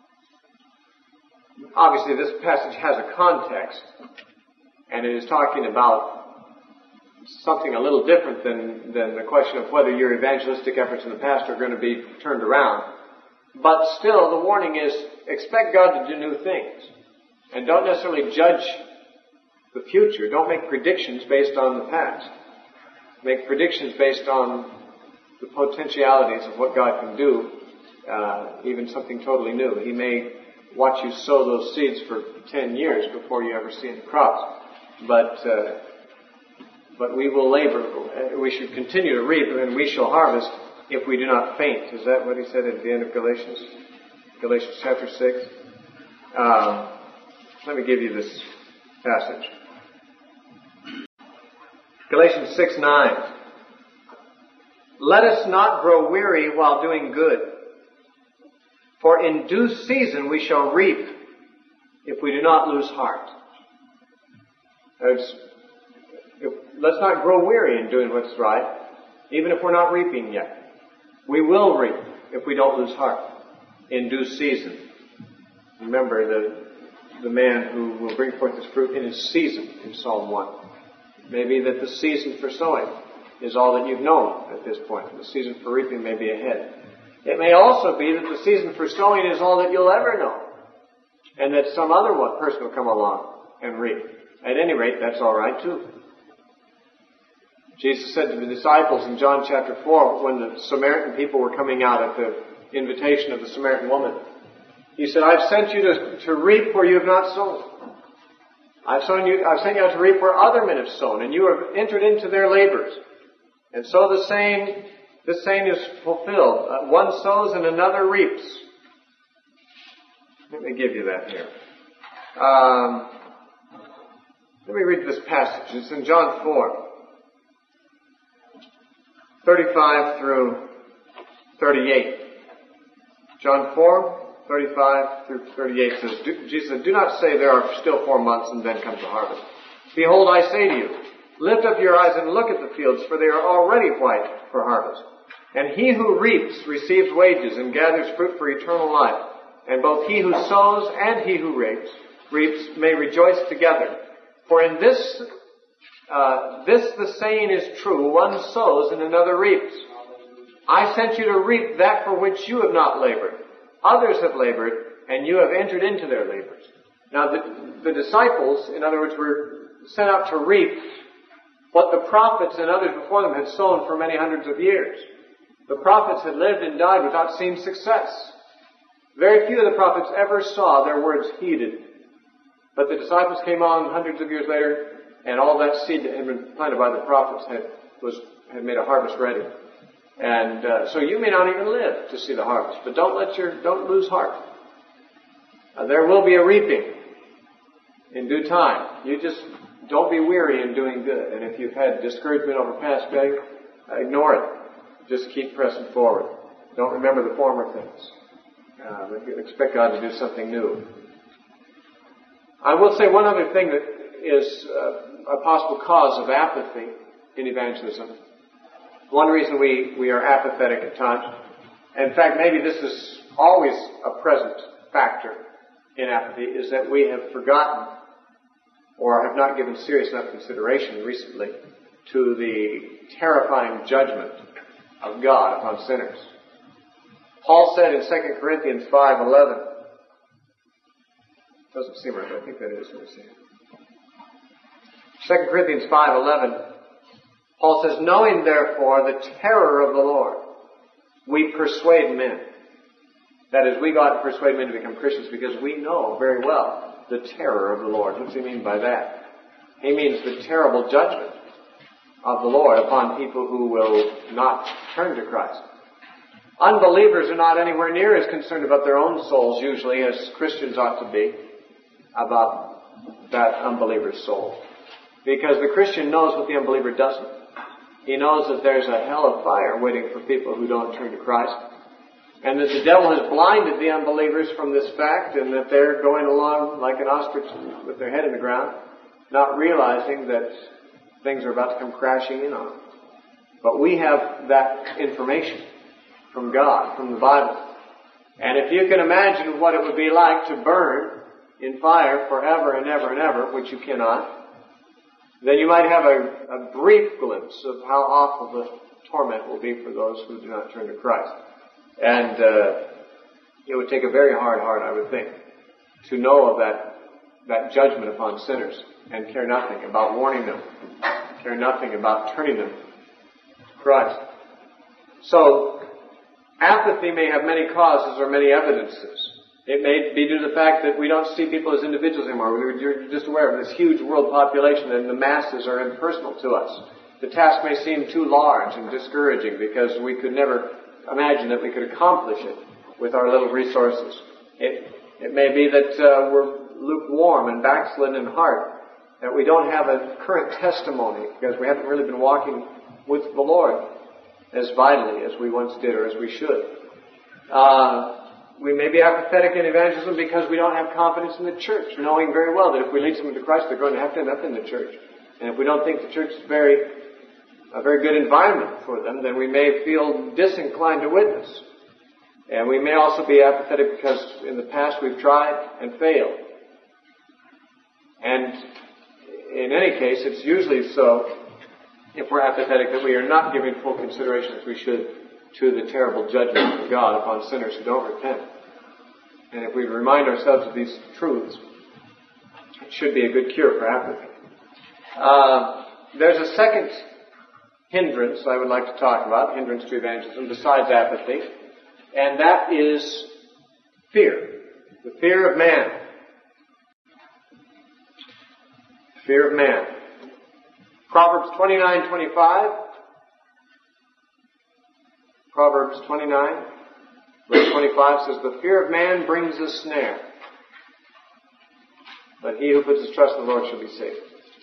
obviously this passage has a context, and it is talking about something a little different than the question of whether your evangelistic efforts in the past are going to be turned around. But still, the warning is, expect God to do new things. And don't necessarily judge the future. Don't make predictions based on the past. Make predictions based on the potentialities of what God can do even something totally new. He may watch you sow those seeds for 10 years before you ever see any crops. But we will labor. We should continue to reap, and we shall harvest if we do not faint. Is that what he said at the end of Galatians? Galatians chapter 6. Let me give you this passage. Galatians 6:9. Let us not grow weary while doing good, for in due season we shall reap if we do not lose heart. Let's not grow weary in doing what's right, even if we're not reaping yet. We will reap if we don't lose heart in due season. Remember the man who will bring forth his fruit in his season in Psalm 1. Maybe that the season for sowing is all that you've known at this point. The season for reaping may be ahead. It may also be that the season for sowing is all that you'll ever know, and that some other person will come along and reap. At any rate, that's all right too. Jesus said to the disciples in John chapter 4, when the Samaritan people were coming out at the invitation of the Samaritan woman, He said, I've sent you to reap where you have not sown. I've sent you out to reap where other men have sown, and you have entered into their labors. And so this saying is fulfilled. One sows and another reaps. Let me give you that here. Let me read this passage. It's in John 4, 35 through 38. John 4, 35 through 38 says, Jesus said, do not say there are still 4 months and then comes the harvest. Behold, I say to you, lift up your eyes and look at the fields, for they are already white for harvest. And he who reaps receives wages and gathers fruit for eternal life. And both he who sows and he who reaps may rejoice together. For in this the saying is true, one sows and another reaps. I sent you to reap that for which you have not labored. Others have labored, and you have entered into their labors. Now the disciples, in other words, were sent out to reap what the prophets and others before them had sown for many hundreds of years. The prophets had lived and died without seeing success. Very few of the prophets ever saw their words heeded. But the disciples came on hundreds of years later, and all that seed that had been planted by the prophets had made a harvest ready. And so you may not even live to see the harvest, but don't lose heart. There will be a reaping in due time. You just don't be weary in doing good. And if you've had discouragement over past failure, ignore it. Just keep pressing forward. Don't remember the former things. But expect God to do something new. I will say one other thing that is a possible cause of apathy in evangelism. One reason we are apathetic at times, and in fact maybe this is always a present factor in apathy, is that we have forgotten or have not given serious enough consideration recently to the terrifying judgment of God upon sinners. Paul said in 2 Corinthians 5:11, doesn't seem right, but I think that is what it says. 2 Corinthians 5:11, Paul says, knowing therefore the terror of the Lord, we persuade men. That is, we go out to persuade men to become Christians because we know very well the terror of the Lord. What does he mean by that? He means the terrible judgment of the Lord upon people who will not turn to Christ. Unbelievers are not anywhere near as concerned about their own souls usually as Christians ought to be about that unbeliever's soul. Because the Christian knows what the unbeliever doesn't. He knows that there's a hell of fire waiting for people who don't turn to Christ. And that the devil has blinded the unbelievers from this fact, and that they're going along like an ostrich with their head in the ground, not realizing that things are about to come crashing in on them. But we have that information from God, from the Bible. And if you can imagine what it would be like to burn in fire forever and ever and ever, which you cannot, then you might have a brief glimpse of how awful the torment will be for those who do not turn to Christ. And it would take a very hard heart, I would think, to know of that judgment upon sinners and care nothing about warning them, care nothing about turning them to Christ. So, Apathy may have many causes or many evidences. It may be due to the fact that we don't see people as individuals anymore. You're just aware of this huge world population and the masses are impersonal to us. The task may seem too large and discouraging because we could never imagine that we could accomplish it with our little resources. It may be that we're lukewarm and backslidden in heart, that we don't have a current testimony because we haven't really been walking with the Lord as vitally as we once did or as we should. We may be apathetic in evangelism because we don't have confidence in the church, knowing very well that if we lead someone to Christ, they're going to have to end up in the church. And if we don't think the church is a very good environment for them, then we may feel disinclined to witness. And we may also be apathetic because in the past we've tried and failed. And in any case, it's usually so, if we're apathetic, that we are not giving full consideration as we should to the terrible judgment of God upon sinners who don't repent. And if we remind ourselves of these truths, it should be a good cure for apathy. There's a second hindrance I would like to talk about, hindrance to evangelism, besides apathy, and that is fear. The fear of man. Fear of man. Proverbs 29:25. Proverbs 29, verse 25 says, "The fear of man brings a snare, but he who puts his trust in the Lord shall be safe."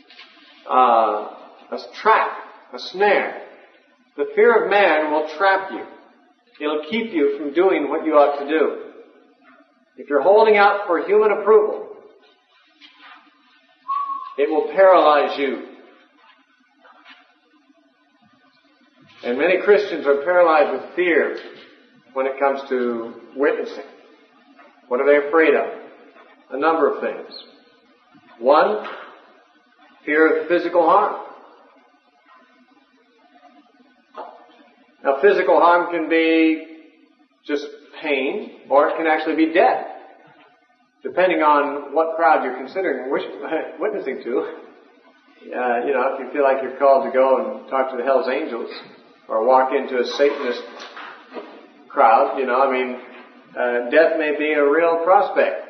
A trap, a snare. The fear of man will trap you. It'll keep you from doing what you ought to do. If you're holding out for human approval, it will paralyze you. And many Christians are paralyzed with fear when it comes to witnessing. What are they afraid of? A number of things. One, fear of physical harm. Now, physical harm can be just pain, or it can actually be death, depending on what crowd you're considering witnessing to. If you feel like you're called to go and talk to the Hell's Angels, or walk into a Satanist crowd, death may be a real prospect.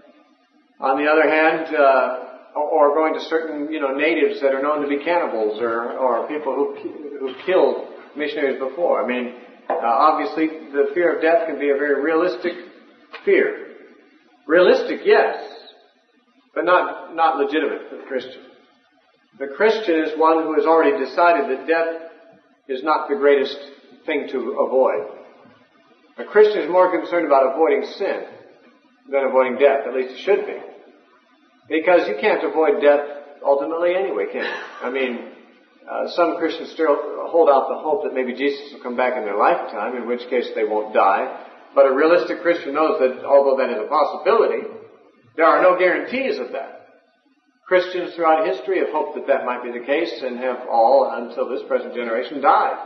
On the other hand, or going to certain, natives that are known to be cannibals, or people who killed missionaries before. Obviously, the fear of death can be a very realistic fear. Realistic, yes, but not legitimate for the Christian. The Christian is one who has already decided that death is not the greatest thing to avoid. A Christian is more concerned about avoiding sin than avoiding death. At least it should be. Because you can't avoid death ultimately anyway, can you? Some Christians still hold out the hope that maybe Jesus will come back in their lifetime, in which case they won't die. But a realistic Christian knows that although that is a possibility, there are no guarantees of that. Christians throughout history have hoped that that might be the case and have all, until this present generation, died.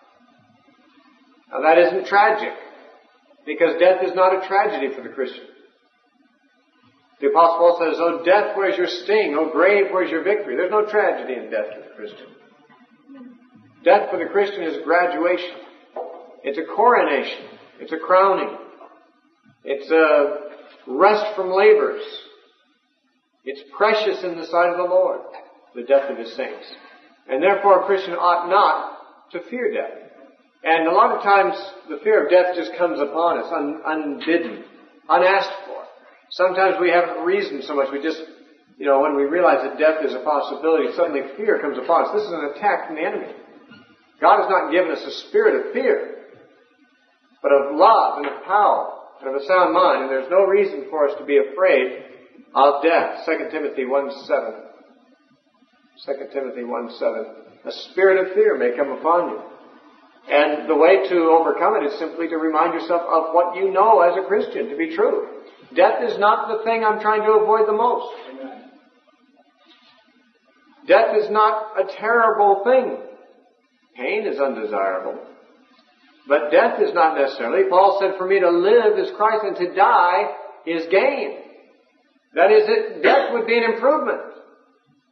Now that isn't tragic, because death is not a tragedy for the Christian. The Apostle Paul says, "O death, where's your sting? O grave, where's your victory?" There's no tragedy in death for the Christian. Death for the Christian is graduation. It's a coronation. It's a crowning. It's a rest from labors. It's precious in the sight of the Lord, the death of His saints. And therefore a Christian ought not to fear death. And a lot of times the fear of death just comes upon us unbidden, unasked for. Sometimes we haven't reasoned so much. We just, when we realize that death is a possibility, suddenly fear comes upon us. This is an attack from the enemy. God has not given us a spirit of fear, but of love and of power and of a sound mind. And there's no reason for us to be afraid of death. 2 Timothy 1:7. 2 Timothy 1:7. A spirit of fear may come upon you. And the way to overcome it is simply to remind yourself of what you know as a Christian to be true. Death is not the thing I'm trying to avoid the most. Amen. Death is not a terrible thing. Pain is undesirable. But death is not necessarily. Paul said, "For me to live is Christ, and to die is gain." That is, death would be an improvement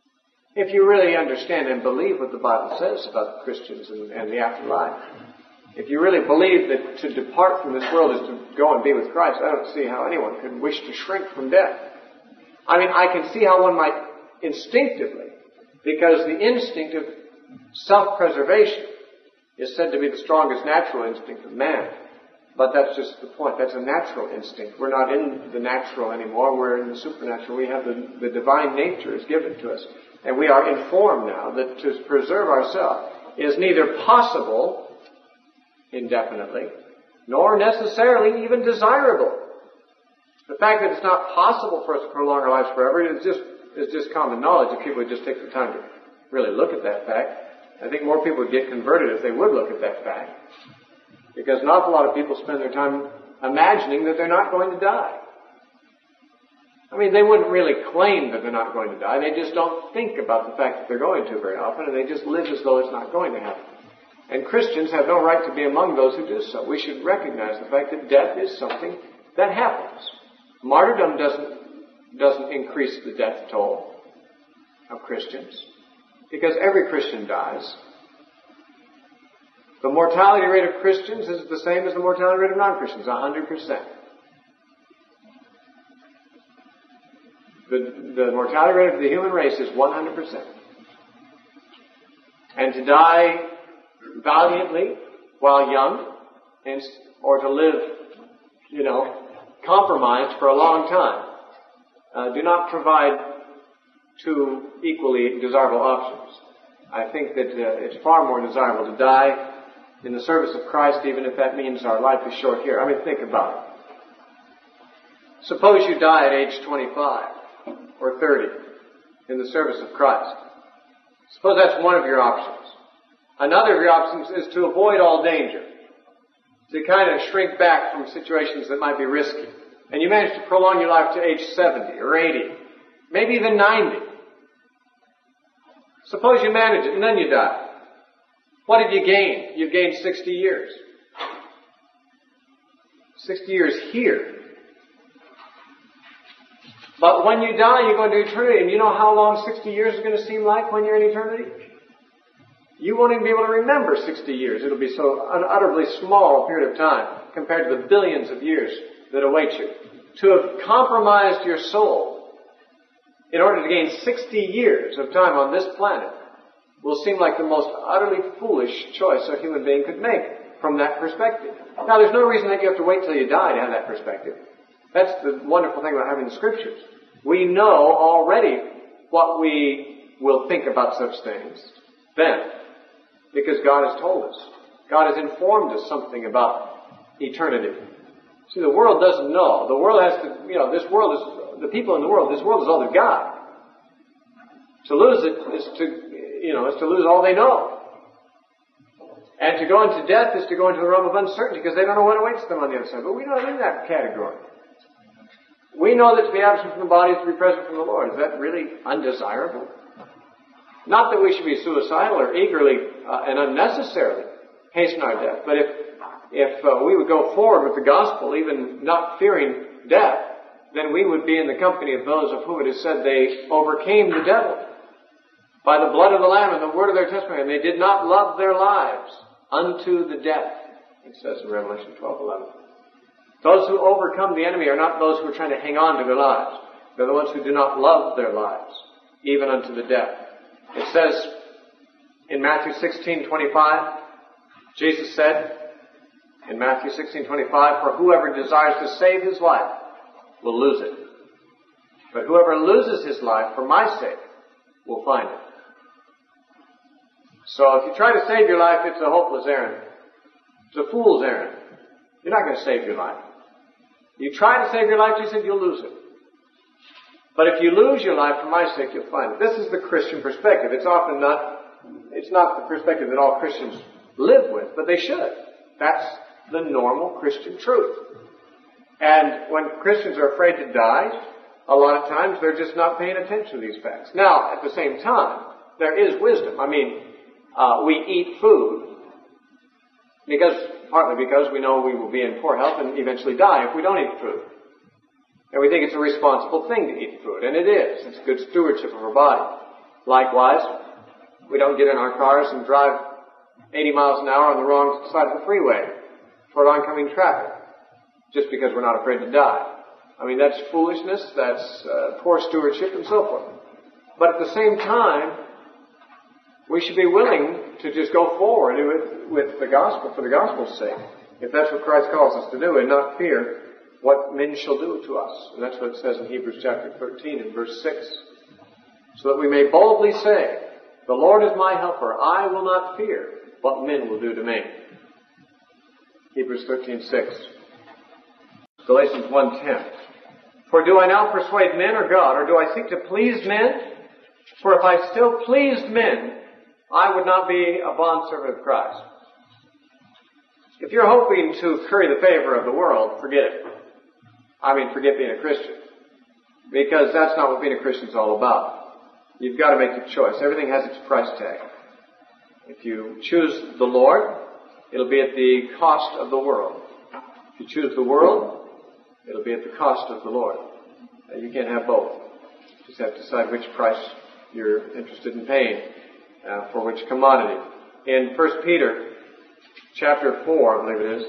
if you really understand and believe what the Bible says about Christians and the afterlife. If you really believe that to depart from this world is to go and be with Christ, I don't see how anyone could wish to shrink from death. I mean, I can see how one might instinctively, because the instinct of self-preservation is said to be the strongest natural instinct of man. But that's just the point. That's a natural instinct. We're not in the natural anymore. We're in the supernatural. We have the divine nature is given to us. And we are informed now that to preserve ourselves is neither possible indefinitely, nor necessarily even desirable. The fact that it's not possible for us to prolong our lives forever is just common knowledge if people would just take the time to really look at that fact. I think more people would get converted if they would look at that fact. Because an awful lot of people spend their time imagining that they're not going to die. I mean, they wouldn't really claim that they're not going to die. They just don't think about the fact that they're going to very often, and they just live as though it's not going to happen. And Christians have no right to be among those who do so. We should recognize the fact that death is something that happens. Martyrdom doesn't increase the death toll of Christians, because every Christian dies. The mortality rate of Christians is the same as the mortality rate of non-Christians, 100%. The mortality rate of the human race is 100%. And to die valiantly while young, or to live, compromised for a long time, do not provide two equally desirable options. I think that it's far more desirable to die in the service of Christ, even if that means our life is short here. I mean, think about it. Suppose you die at age 25 or 30 in the service of Christ. Suppose that's one of your options. Another of your options is to avoid all danger, to kind of shrink back from situations that might be risky. And you manage to prolong your life to age 70 or 80, maybe even 90. Suppose you manage it and then you die. What have you gained? You've gained 60 years. 60 years here. But when you die, you go into eternity. And you know how long 60 years is going to seem like when you're in eternity? You won't even be able to remember 60 years. It'll be so an utterly small period of time compared to the billions of years that await you. To have compromised your soul in order to gain 60 years of time on this planet will seem like the most utterly foolish choice a human being could make from that perspective. Now, there's no reason that you have to wait till you die to have that perspective. That's the wonderful thing about having the Scriptures. We know already what we will think about such things then, because God has told us. God has informed us something about eternity. See, the world doesn't know. The world has to, this world is, the people in the world, this world is all they've got. To lose it is to lose all they know. And to go into death is to go into the realm of uncertainty because they don't know what awaits them on the other side. But we're not in that category. We know that to be absent from the body is to be present from the Lord. Is that really undesirable? Not that we should be suicidal or eagerly and unnecessarily hasten our death. But if we would go forward with the gospel, even not fearing death, then we would be in the company of those of whom it is said they overcame the devil by the blood of the Lamb and the word of their testimony, and they did not love their lives unto the death. It says in Revelation 12:11. Those who overcome the enemy are not those who are trying to hang on to their lives. They're the ones who do not love their lives, even unto the death. It says in Matthew 16:25, Jesus said in Matthew 16:25, "For whoever desires to save his life will lose it. But whoever loses his life for my sake will find it." So if you try to save your life, it's a hopeless errand. It's a fool's errand. You're not going to save your life. You try to save your life, Jesus said, you'll lose it. But if you lose your life for my sake, you'll find it. This is the Christian perspective. It's not the perspective that all Christians live with, but they should. That's the normal Christian truth. And when Christians are afraid to die, a lot of times they're just not paying attention to these facts. Now, at the same time, there is wisdom. I mean, we eat food partly because we know we will be in poor health and eventually die if we don't eat food. And we think it's a responsible thing to eat food, and it is. It's good stewardship of our body. Likewise, we don't get in our cars and drive 80 miles an hour on the wrong side of the freeway toward oncoming traffic just because we're not afraid to die. I mean, that's foolishness, that's poor stewardship, and so forth. But at the same time, we should be willing to just go forward with the gospel for the gospel's sake, if that's what Christ calls us to do, and not fear what men shall do to us. And that's what it says in Hebrews chapter 13 and verse 6. So that we may boldly say, the Lord is my helper, I will not fear what men will do to me. Hebrews 13:6. Galatians 1:10. For do I now persuade men or God, or do I seek to please men? For if I still pleased men, I would not be a bondservant of Christ. If you're hoping to curry the favor of the world, forget it. I mean, forget being a Christian. Because that's not what being a Christian is all about. You've got to make a choice. Everything has its price tag. If you choose the Lord, it'll be at the cost of the world. If you choose the world, it'll be at the cost of the Lord. You can't have both. You just have to decide which price you're interested in paying for which commodity. In 1 Peter chapter 4, I believe it is,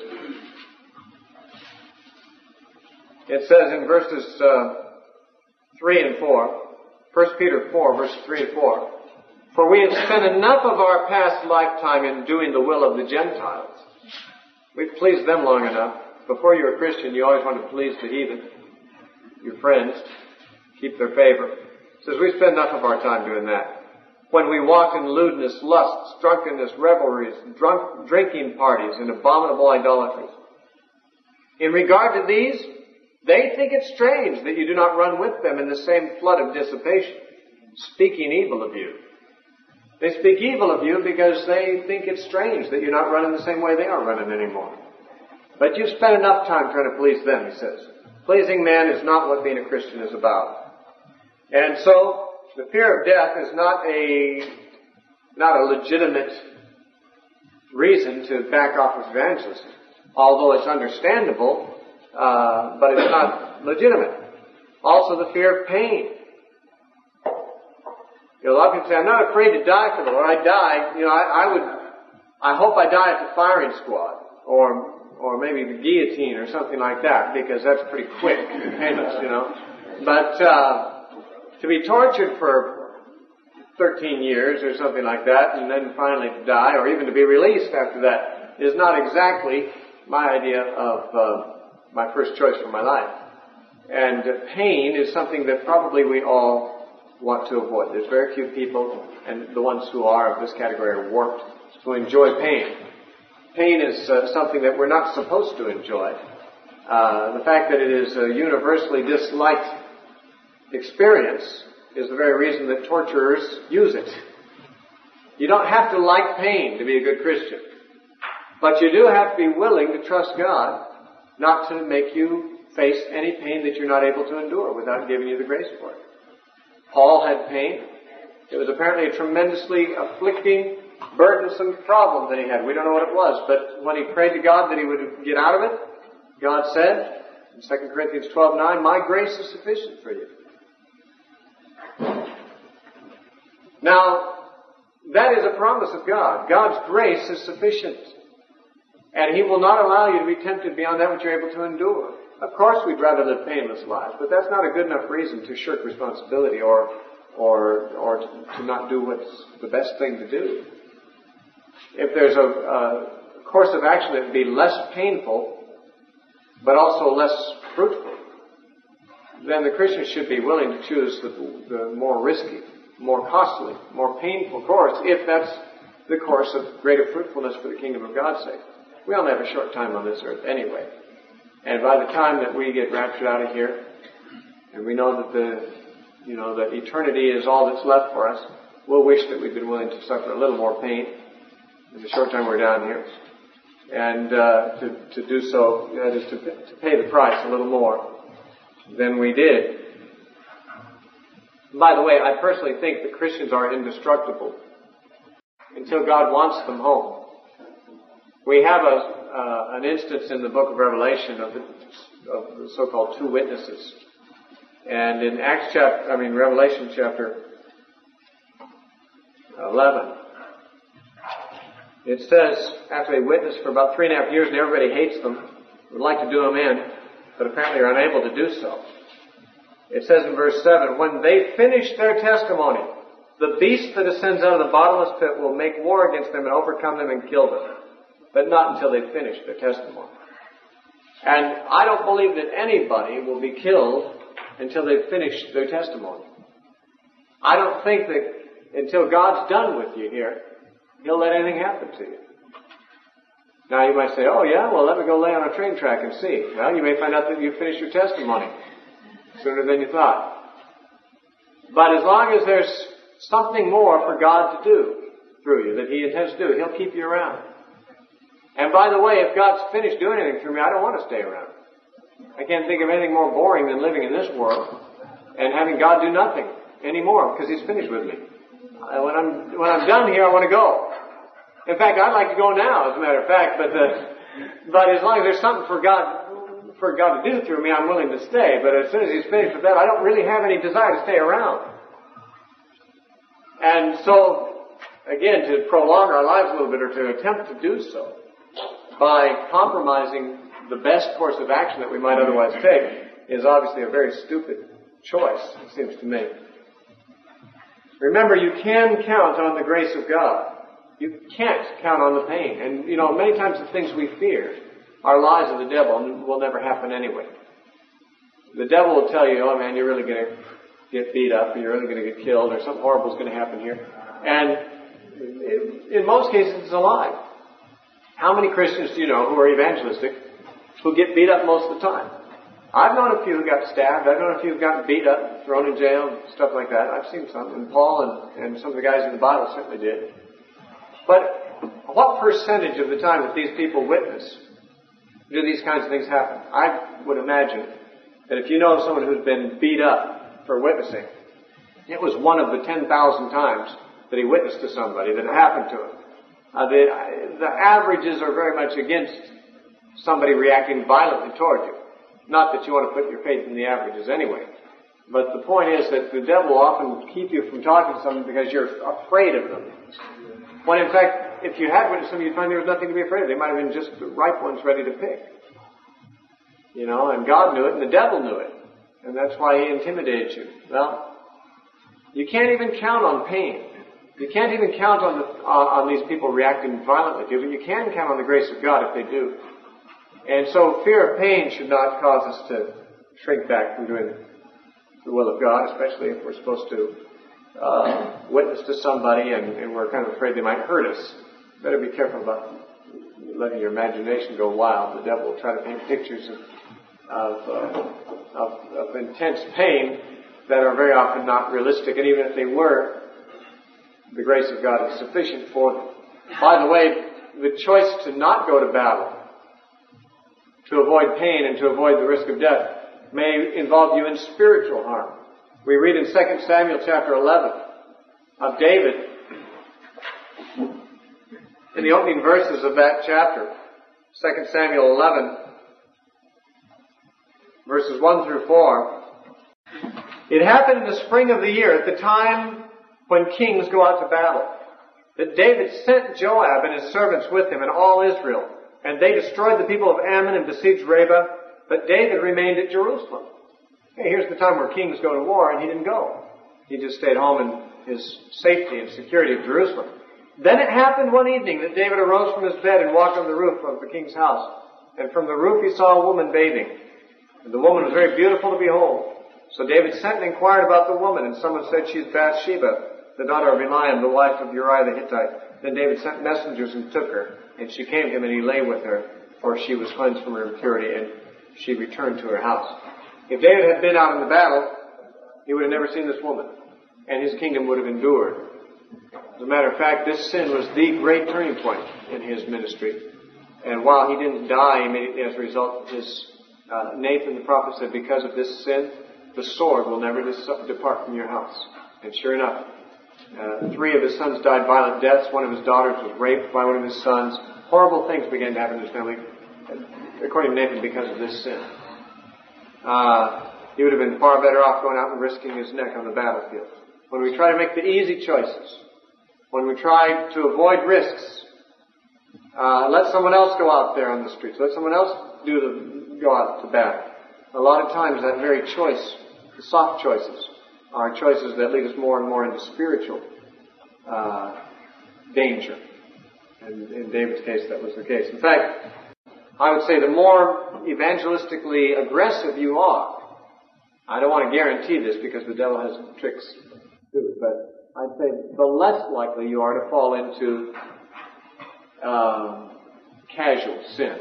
it says in verses 3 and 4, 1 Peter 4, verses 3 and 4, for we have spent enough of our past lifetime in doing the will of the Gentiles. We've pleased them long enough. Before you're a Christian, you always want to please the heathen, your friends, keep their favor. It says we spend enough of our time doing that. When we walk in lewdness, lusts, drunkenness, revelries, drinking parties, and abominable idolatries. In regard to these, they think it strange that you do not run with them in the same flood of dissipation, speaking evil of you. They speak evil of you because they think it's strange that you're not running the same way they are running anymore. But you've spent enough time trying to please them, he says. Pleasing man is not what being a Christian is about. And so, the fear of death is not a legitimate reason to back off of evangelism. Although it's understandable, but it's not legitimate. Also, the fear of pain. A lot of people say, I'm not afraid to die for the Lord. I die, I hope I die at the firing squad, or maybe the guillotine or something like that, because that's pretty quick and painless, But, to be tortured for 13 years or something like that, and then finally to die, or even to be released after that, is not exactly my idea of my first choice for my life. And pain is something that probably we all want to avoid. There's very few people, and the ones who are of this category are warped, who enjoy pain. Pain is something that we're not supposed to enjoy. The fact that it is a universally disliked experience is the very reason that torturers use it. You don't have to like pain to be a good Christian. But you do have to be willing to trust God not to make you face any pain that you're not able to endure without giving you the grace for it. Paul had pain. It was apparently a tremendously afflicting, burdensome problem that he had. We don't know what it was, but when he prayed to God that he would get out of it, God said in 2 Corinthians 12:9, my grace is sufficient for you. Now, that is a promise of God. God's grace is sufficient. And He will not allow you to be tempted beyond that which you're able to endure. Of course, we'd rather live painless lives, but that's not a good enough reason to shirk responsibility or to not do what's the best thing to do. If there's a course of action that would be less painful, but also less fruitful, then the Christian should be willing to choose the more risky, more costly, more painful course, if that's the course of greater fruitfulness for the kingdom of God's sake. We only have a short time on this earth anyway. And by the time that we get raptured out of here, and we know that that eternity is all that's left for us, we'll wish that we'd been willing to suffer a little more pain in the short time we're down here. And to do so, that is to pay the price a little more than we did. By the way, I personally think that Christians are indestructible until God wants them home. We have an instance in the book of Revelation of the so-called two witnesses. And in Revelation chapter 11, It says, after they witnessed for about 3.5 years and everybody hates them, would like to do them in, but apparently are unable to do so. It says in verse 7, when they finish their testimony, the beast that ascends out of the bottomless pit will make war against them and overcome them and kill them. But not until they finish their testimony. And I don't believe that anybody will be killed until they've finished their testimony. I don't think that until God's done with you here, He'll let anything happen to you. Now you might say, oh yeah, well let me go lay on a train track and see. Well, you may find out that you finished your testimony sooner than you thought. But as long as there's something more for God to do through you that He intends to do, He'll keep you around. And by the way, if God's finished doing anything for me, I don't want to stay around. I can't think of anything more boring than living in this world and having God do nothing anymore because He's finished with me. When I'm done here, I want to go. In fact, I'd like to go now, as a matter of fact, but as long as there's something for God to do through me, I'm willing to stay. But as soon as He's finished with that, I don't really have any desire to stay around. And so, again, to prolong our lives a little bit, or to attempt to do so, by compromising the best course of action that we might otherwise take, is obviously a very stupid choice, it seems to me. Remember, you can count on the grace of God. You can't count on the pain. And, many times the things we fear are lies of the devil and will never happen anyway. The devil will tell you, oh man, you're really going to get beat up, or you're really going to get killed, or something horrible is going to happen here. And in most cases, it's a lie. How many Christians do you know who are evangelistic who get beat up most of the time? I've known a few who got stabbed. I've known a few who got beat up, thrown in jail, stuff like that. I've seen some. And Paul and some of the guys in the Bible certainly did. But what percentage of the time that these people witness do these kinds of things happen? I would imagine that if you know of someone who's been beat up for witnessing, it was one of the 10,000 times that he witnessed to somebody that it happened to him. The averages are very much against somebody reacting violently toward you. Not that you want to put your faith in the averages anyway. But the point is that the devil will often keep you from talking to someone because you're afraid of them. When in fact, if you had witnessed them, you'd find there was nothing to be afraid of. They might have been just the ripe ones ready to pick. And God knew it and the devil knew it. And that's why he intimidated you. Well, you can't even count on pain. You can't even count on these people reacting violently to you, but you can count on the grace of God if they do. And so fear of pain should not cause us to shrink back from doing the will of God, especially if we're supposed to witness to somebody and we're kind of afraid they might hurt us. Better be careful about letting your imagination go wild. The devil will try to paint pictures of intense pain that are very often not realistic, and even if they were, the grace of God is sufficient for them. By the way, the choice to not go to battle, to avoid pain and to avoid the risk of death, may involve you in spiritual harm. We read in 2 Samuel chapter 11 of David, in the opening verses of that chapter, 2 Samuel 11, verses 1 through 4. It happened in the spring of the year, at the time when kings go out to battle, that David sent Joab and his servants with him and all Israel, and they destroyed the people of Ammon and besieged Rabbah, but David remained at Jerusalem. Hey, here's the time where kings go to war, and he didn't go. He just stayed home in his safety and security of Jerusalem. Then it happened one evening that David arose from his bed and walked on the roof of the king's house. And from the roof he saw a woman bathing. And the woman was very beautiful to behold. So David sent and inquired about the woman, and someone said, she is Bathsheba, the daughter of Eliam, the wife of Uriah the Hittite. Then David sent messengers and took her, and she came to him, and he lay with her, for she was cleansed from her impurity, and she returned to her house. If David had been out in the battle, he would have never seen this woman, and his kingdom would have endured. As a matter of fact, this sin was the great turning point in his ministry. And while he didn't die immediately as a result, Nathan the prophet said, because of this sin, the sword will never depart from your house. And sure enough, 3 of his sons died violent deaths. One of his daughters was raped by one of his sons. Horrible things began to happen in his family, according to Nathan, because of this sin. He would have been far better off going out and risking his neck on the battlefield. When we try to make the easy choices, when we try to avoid risks, Let someone else go out there on the streets. Let someone else go out to battle. A lot of times that very choice, the soft choices, are choices that lead us more and more into spiritual danger. And in David's case, that was the case. In fact, I would say the more evangelistically aggressive you are, I don't want to guarantee this because the devil has tricks too, but I'd say the less likely you are to fall into casual sin.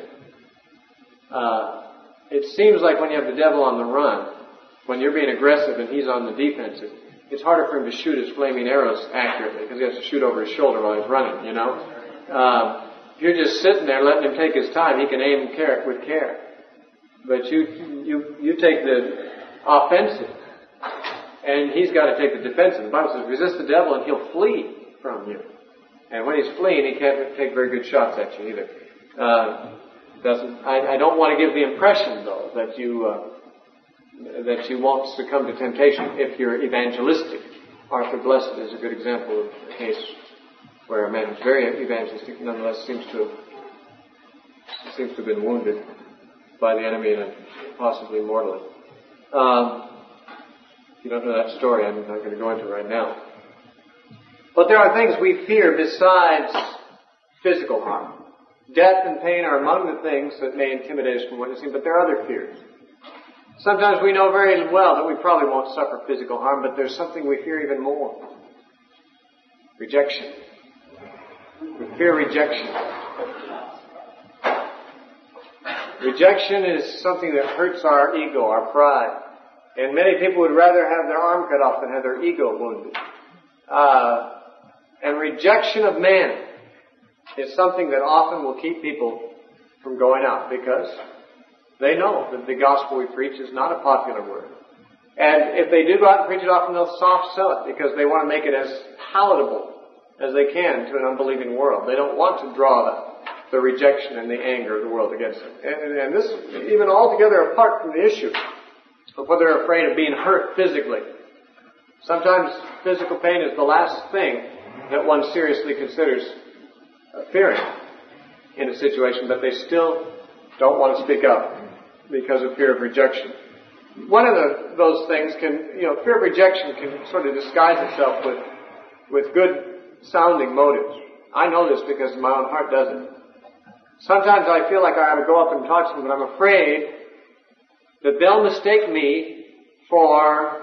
It seems like when you have the devil on the run, when you're being aggressive and he's on the defensive, it's harder for him to shoot his flaming arrows accurately because he has to shoot over his shoulder while he's running, you know. If you're just sitting there letting him take his time, he can aim with care. But you take the offensive, and he's got to take the defensive. The Bible says, resist the devil and he'll flee from you. And when he's fleeing, he can't take very good shots at you either. I don't want to give the impression, though, that you won't succumb to temptation if you're evangelistic. Arthur Blessed is a good example of a case where a man who's very evangelistic nonetheless seems to have been wounded by the enemy and possibly mortally. If you don't know that story, I'm not going to go into it right now. But there are things we fear besides physical harm. Death and pain are among the things that may intimidate us from witnessing, but there are other fears. Sometimes we know very well that we probably won't suffer physical harm, but there's something we fear even more. Rejection. We fear rejection. Rejection is something that hurts our ego, our pride. And many people would rather have their arm cut off than have their ego wounded. And rejection of man is something that often will keep people from going out because they know that the gospel we preach is not a popular word. And if they do go out and preach it, often they'll soft sell it because they want to make it as palatable as they can to an unbelieving world. They don't want to draw the rejection and the anger of the world against them. And this, even altogether apart from the issue of whether they're afraid of being hurt physically. Sometimes physical pain is the last thing that one seriously considers fearing in a situation, but they still don't want to speak up because of fear of rejection. One of those things fear of rejection can sort of disguise itself with good sounding motives. I know this because my own heart does it. Sometimes I feel like I ought to go up and talk to them, but I'm afraid that they'll mistake me for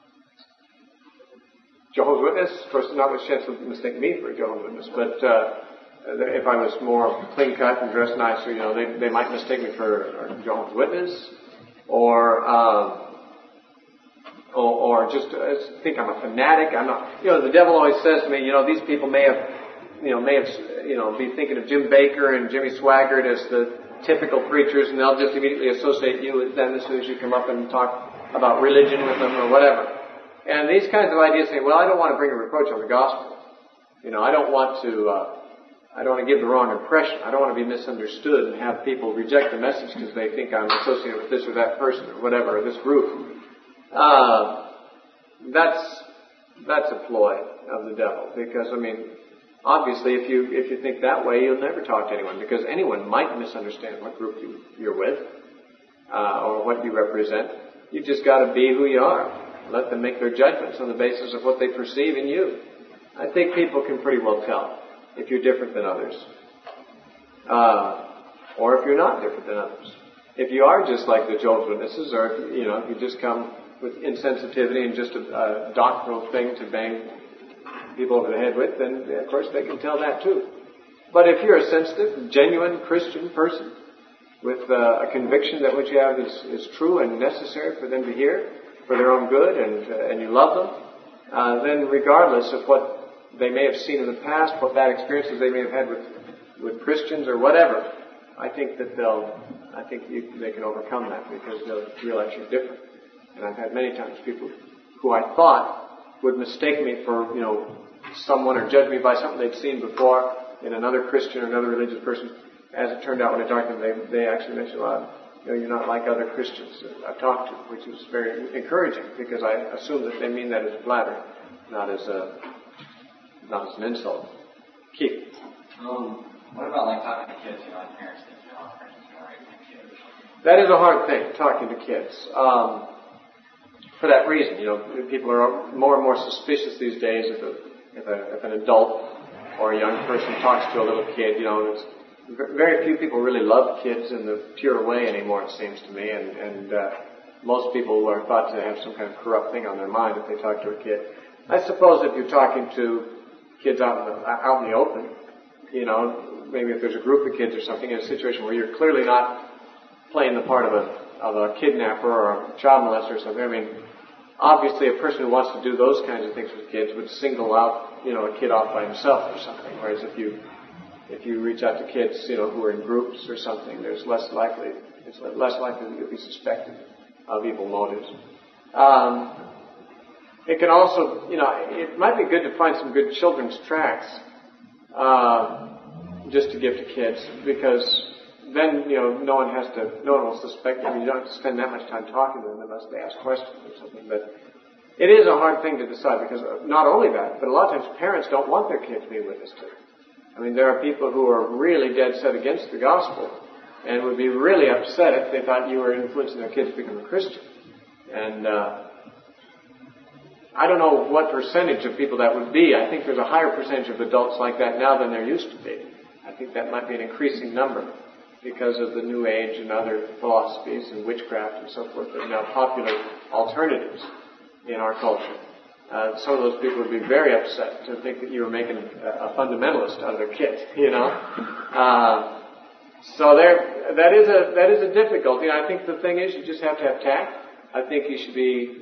Jehovah's Witness. Of course, there's not much chance they'll mistake me for a Jehovah's Witness, but if I was more clean cut and dressed nicer, they might mistake me for a Jehovah's Witness, or just think I'm a fanatic. I'm not. The devil always says to me, these people may have be thinking of Jim Baker and Jimmy Swaggart as the typical preachers, and they'll just immediately associate you with them as soon as you come up and talk about religion with them or whatever. And these kinds of ideas say, well, I don't want to bring a reproach on the gospel. I don't want to give the wrong impression. I don't want to be misunderstood and have people reject the message because they think I'm associated with this or that person or whatever, or this group. That's a ploy of the devil because, obviously, if you think that way, you'll never talk to anyone because anyone might misunderstand what group you're with or what you represent. You've just got to be who you are. Let them make their judgments on the basis of what they perceive in you. I think people can pretty well tell if you're different than others or if you're not different than others. If you are just like the Jehovah's Witnesses, or if you just come with insensitivity and just a doctrinal thing to bang people over the head with, then of course they can tell that too. But if you're a sensitive, genuine Christian person with a conviction that what you have is true and necessary for them to hear for their own good, and you love them, then regardless of what they may have seen in the past, what bad experiences they may have had with Christians or whatever, I think that they can overcome that because they'll realize you're different. And I've had many times people who I thought would mistake me for, someone or judge me by something they'd seen before in another Christian or another religious person. As it turned out, when I talked to them, they actually mentioned, well, you're not like other Christians that I've talked to, which was very encouraging because I assume that they mean that as flattery, not as an insult. Keith. What about like talking to kids, like parents think, parents are raising kids? That is a hard thing, talking to kids. For that reason, people are more and more suspicious these days if an adult or a young person talks to a little kid. Very few people really love kids in the pure way anymore, it seems to me, and most people are thought to have some kind of corrupt thing on their mind if they talk to a kid. I suppose if you're talking to kids out in the open, maybe if there's a group of kids or something in a situation where you're clearly not playing the part of a kidnapper or a child molester or something. I mean, obviously a person who wants to do those kinds of things with kids would single out, a kid off by himself or something. Whereas if you reach out to kids, who are in groups or something, it's less likely that you'll be suspected of evil motives. It can also, it might be good to find some good children's tracts, just to give to kids, because then, no one will suspect them. You don't have to spend that much time talking to them unless they ask questions or something. But it is a hard thing to decide, because not only that, but a lot of times parents don't want their kids to be witness to. I mean, there are people who are really dead set against the gospel and would be really upset if they thought you were influencing their kids to become a Christian. And I don't know what percentage of people that would be. I think there's a higher percentage of adults like that now than there used to be. I think that might be an increasing number because of the New Age and other philosophies and witchcraft and so forth that are now popular alternatives in our culture. Some of those people would be very upset to think that you were making a fundamentalist out of their kids, So that is a difficulty. I think the thing is you just have to have tact. I think you should be,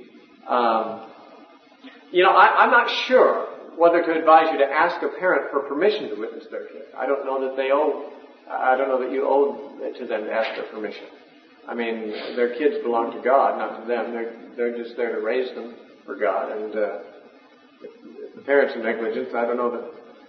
I'm not sure whether to advise you to ask a parent for permission to witness their kid. I don't know that you owe it to them to ask their permission. I mean, their kids belong to God, not to them. They're just there to raise them for God. And if the parents are negligent, I don't know.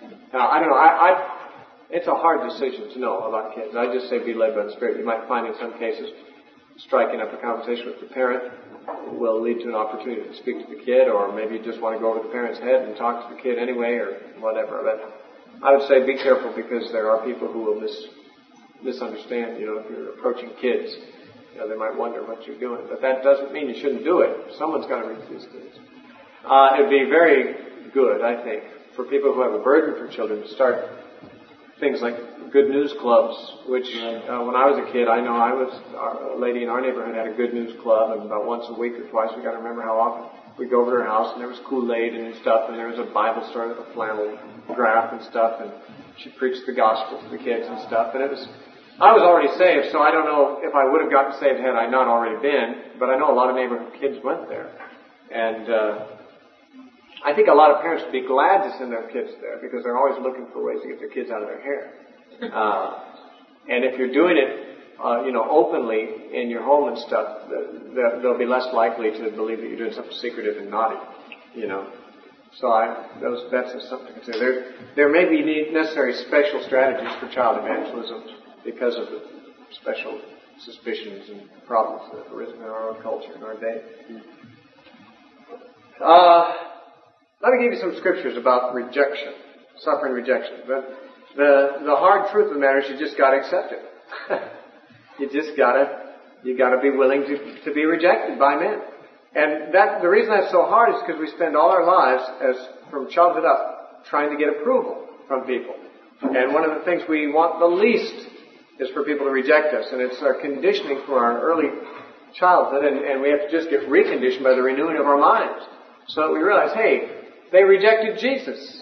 It's a hard decision to know about kids. I just say be led by the Spirit. You might find in some cases striking up a conversation with the parent will lead to an opportunity to speak to the kid, or maybe you just want to go over the parent's head and talk to the kid anyway, or whatever. But I would say be careful, because there are people who will misunderstand. If you're approaching kids, they might wonder what you're doing. But that doesn't mean you shouldn't do it. Someone's got to reach these kids. It would be very good, I think, for people who have a burden for children to start things like good news clubs, which when I was a kid, I know a lady in our neighborhood had a good news club, and about once a week or twice, we got to remember how often, we'd go over to her house, and there was Kool-Aid and stuff, and there was a Bible story with a flannel graph and stuff, and she preached the gospel to the kids and stuff, and I was already saved, so I don't know if I would have gotten saved had I not already been, but I know a lot of neighborhood kids went there. And I think a lot of parents would be glad to send their kids there, because they're always looking for ways to get their kids out of their hair. And if you're doing it, openly in your home and stuff, they'll be less likely to believe that you're doing something secretive and naughty, So that's something to consider. There may be necessary special strategies for child evangelism because of the special suspicions and problems that have arisen in our own culture in our day. Let me give you some scriptures about rejection, suffering rejection. But the hard truth of the matter is you just got to accept it. You got to be willing to be rejected by men. And the reason that's so hard is because we spend all our lives, from childhood up, trying to get approval from people. And one of the things we want the least is for people to reject us. And it's our conditioning from our early childhood, and we have to just get reconditioned by the renewing of our minds. So that we realize, hey, they rejected Jesus.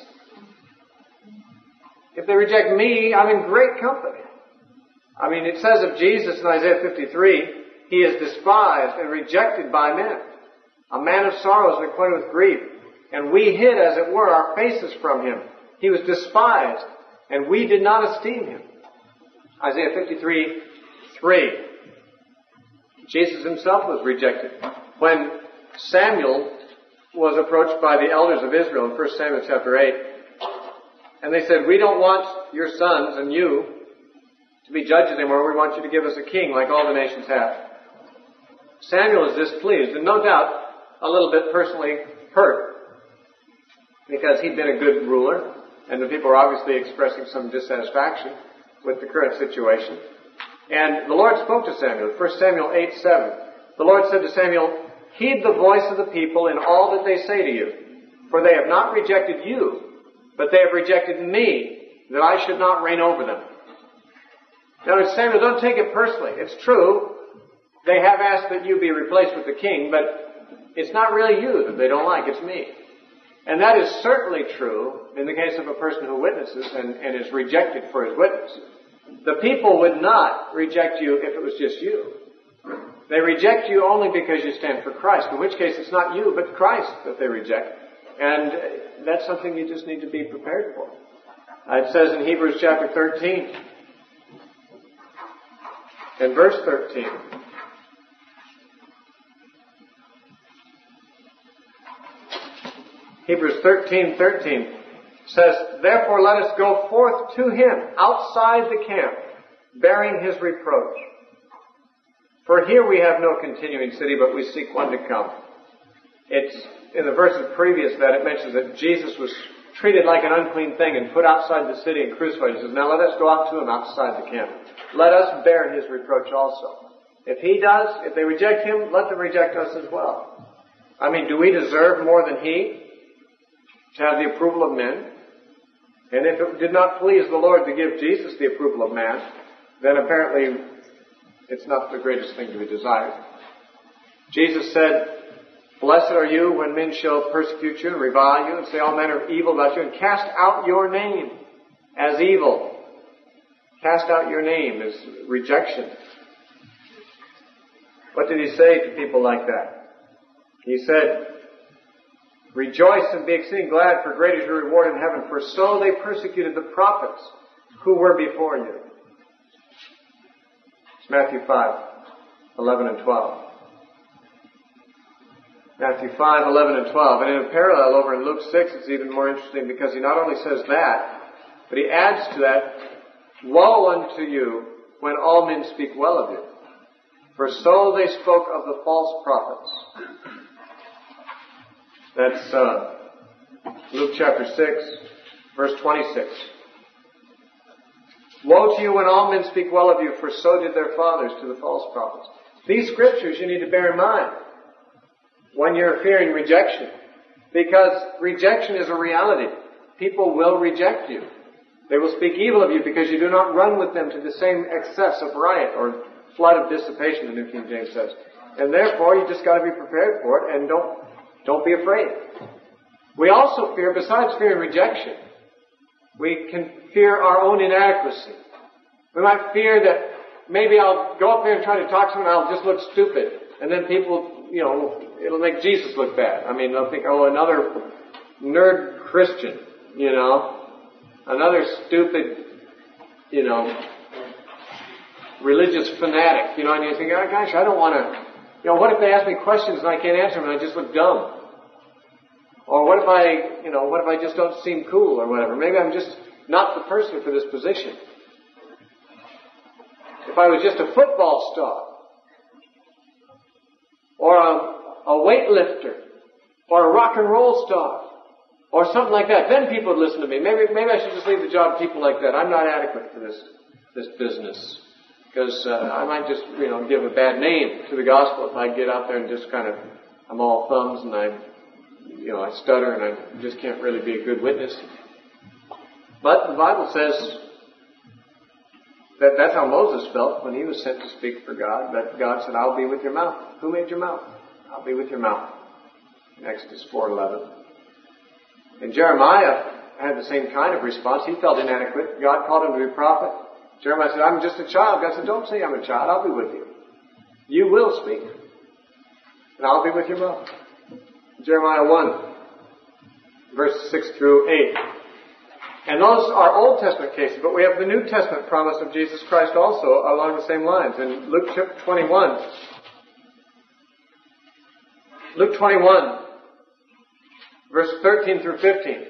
If they reject me, I'm in great company. I mean, it says of Jesus in Isaiah 53, he is despised and rejected by men, a man of sorrows and acquainted with grief. And we hid, as it were, our faces from him. He was despised, and we did not esteem him. Isaiah 53:3. Jesus himself was rejected. When Samuel was approached by the elders of Israel in 1 Samuel chapter 8, and they said, we don't want your sons and you to be judges anymore. We want you to give us a king like all the nations have. Samuel is displeased, and no doubt a little bit personally hurt, because he'd been a good ruler, And the people are obviously expressing some dissatisfaction with the current situation. And the Lord spoke to Samuel. 1 Samuel 8:7. The Lord said to Samuel, "Heed the voice of the people in all that they say to you. For they have not rejected you, but they have rejected me, that I should not reign over them." Now, Samuel, don't take it personally. It's true. They have asked that you be replaced with the king, but it's not really you that they don't like. It's me. And that is certainly true in the case of a person who witnesses and is rejected for his witness. The people would not reject you if it was just you. They reject you only because you stand for Christ, in which case it's not you, but Christ that they reject. And that's something you just need to be prepared for. It says in Hebrews chapter 13, in verse 13, Hebrews 13:13 says, "Therefore let us go forth to him outside the camp, bearing his reproach. For here we have no continuing city, but we seek one to come." It's in the verses previous to that, it mentions that Jesus was treated like an unclean thing and put outside the city and crucified. He says, "Now let us go out to him outside the camp. Let us bear his reproach also." If he does, if they reject him, let them reject us as well. I mean, do we deserve more than he to have the approval of men? And if it did not please the Lord to give Jesus the approval of man, then apparently it's not the greatest thing to be desired. Jesus said, "Blessed are you when men shall persecute you and revile you and say all manner of evil about you and cast out your name as evil." Cast out your name as rejection. What did he say to people like that? He said, "Rejoice and be exceeding glad, for great is your reward in heaven, for so they persecuted the prophets who were before you." It's Matthew 5:11 and 12. Matthew 5:11 and 12. And in a parallel over in Luke 6, it's even more interesting because he not only says that, but he adds to that, "Woe unto you when all men speak well of you, for so they spoke of the false prophets." That's Luke chapter 6, verse 26. "Woe to you when all men speak well of you, for so did their fathers to the false prophets." These scriptures you need to bear in mind when you're fearing rejection, because rejection is a reality. People will reject you. They will speak evil of you because you do not run with them to the same excess of riot or flood of dissipation, the New King James says. And therefore, you just got to be prepared for it and don't be afraid. We also fear, besides fearing rejection, we can fear our own inadequacy. We might fear that maybe I'll go up there and try to talk to someone and I'll just look stupid. And then people, it'll make Jesus look bad. I mean, they'll think, oh, another nerd Christian, another stupid, religious fanatic, and you think, oh, gosh, I don't want to, what if they ask me questions and I can't answer them and I just look dumb? Or what if I just don't seem cool or whatever? Maybe I'm just not the person for this position. If I was just a football star, or a weightlifter, or a rock and roll star, or something like that, then people would listen to me. Maybe I should just leave the job to people like that. I'm not adequate for this business. Because I might just, give a bad name to the gospel if I get out there and just I'm all thumbs and I stutter and I just can't really be a good witness. But the Bible says that that's how Moses felt when he was sent to speak for God. That God said, "I'll be with your mouth." Who made your mouth? I'll be with your mouth. Exodus 4:11. And Jeremiah had the same kind of response. He felt inadequate. God called him to be a prophet. Jeremiah said, "I'm just a child." God said, "Don't say I'm a child. I'll be with you. You will speak. And I'll be with your mouth." Jeremiah 1, verses 6 through 8. And those are Old Testament cases, but we have the New Testament promise of Jesus Christ also along the same lines. In Luke 21, verse 13 through 15.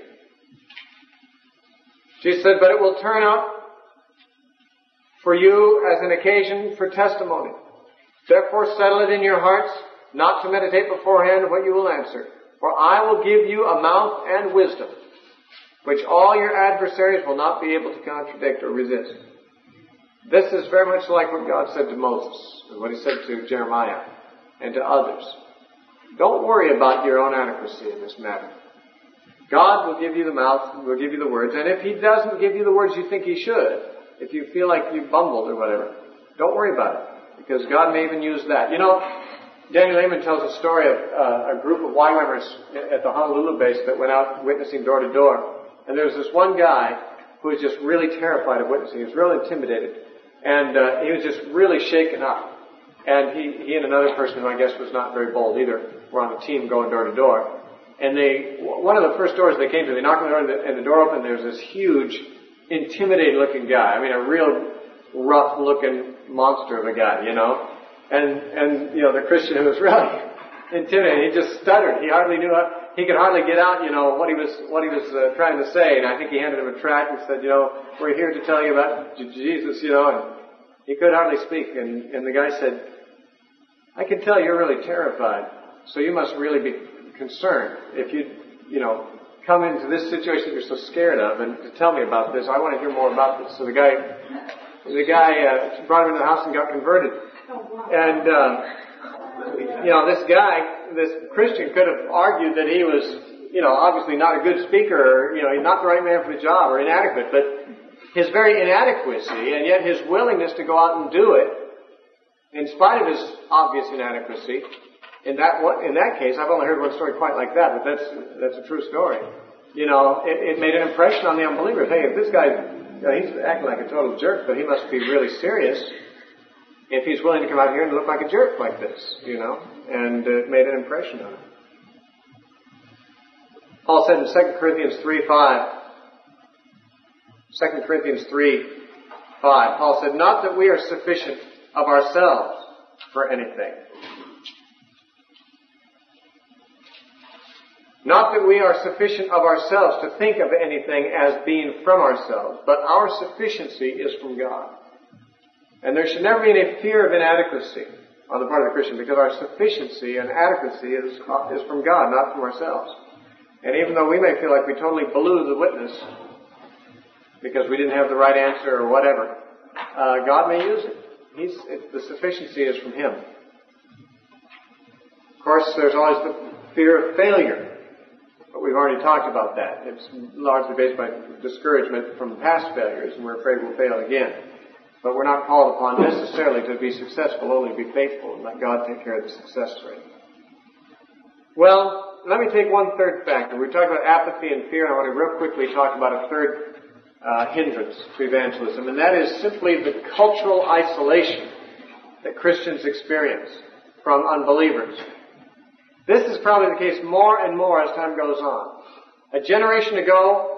Jesus said, "But it will turn out for you as an occasion for testimony. Therefore settle it in your hearts, not to meditate beforehand what you will answer. For I will give you a mouth and wisdom. which all your adversaries will not be able to contradict or resist. This is very much like what God said to Moses, and what He said to Jeremiah, and to others. Don't worry about your own adequacy in this matter. God will give you the mouth, will give you the words, and if He doesn't give you the words you think He should, if you feel like you bumbled or whatever, don't worry about it, because God may even use that. You know, Daniel Amen tells a story of a group of YWAMers at the Honolulu base that went out witnessing door to door. And there was this one guy who was just really terrified of witnessing. He was really intimidated. And he was just really shaken up. And he and another person who I guess was not very bold either were on a team going door to door. And one of the first doors they came to, they knocked on the door and the door opened. There was this huge, intimidating looking guy. I mean, a real rough looking monster of a guy, you know. And you know, the Christian who was really intimidating, he just stuttered. He hardly knew he could hardly get out, you know, what he was trying to say. And I think he handed him a tract and said, you know, we're here to tell you about Jesus, you know. And he could hardly speak. And the guy said, I can tell you're really terrified. So you must really be concerned. If you know, come into this situation that you're so scared of and to tell me about this, I want to hear more about this. So the guy brought him into the house and got converted. And, you know, this Christian could have argued that he was, you know, obviously not a good speaker, or, you know, not the right man for the job, or inadequate, but his very inadequacy, and yet his willingness to go out and do it, in spite of his obvious inadequacy, in that case, I've only heard one story quite like that, but that's a true story. You know, it made an impression on the unbelievers. Hey, if this guy, you know, he's acting like a total jerk, but he must be really serious if he's willing to come out here and look like a jerk like this, you know, and it made an impression on him. Paul said in 2 Corinthians 3:5, Paul said, not that we are sufficient of ourselves for anything. Not that we are sufficient of ourselves to think of anything as being from ourselves, but our sufficiency is from God. And there should never be any fear of inadequacy on the part of the Christian, because our sufficiency and adequacy is from God, not from ourselves. And even though we may feel like we totally blew the witness because we didn't have the right answer or whatever, God may use it. The sufficiency is from Him. Of course, there's always the fear of failure, but we've already talked about that. It's largely based by discouragement from past failures, and we're afraid we'll fail again. But we're not called upon necessarily to be successful, only to be faithful and let God take care of the success rate. Well, let me take one third factor. We talked about apathy and fear, and I want to real quickly talk about a third hindrance to evangelism, and that is simply the cultural isolation that Christians experience from unbelievers. This is probably the case more and more as time goes on. A generation ago,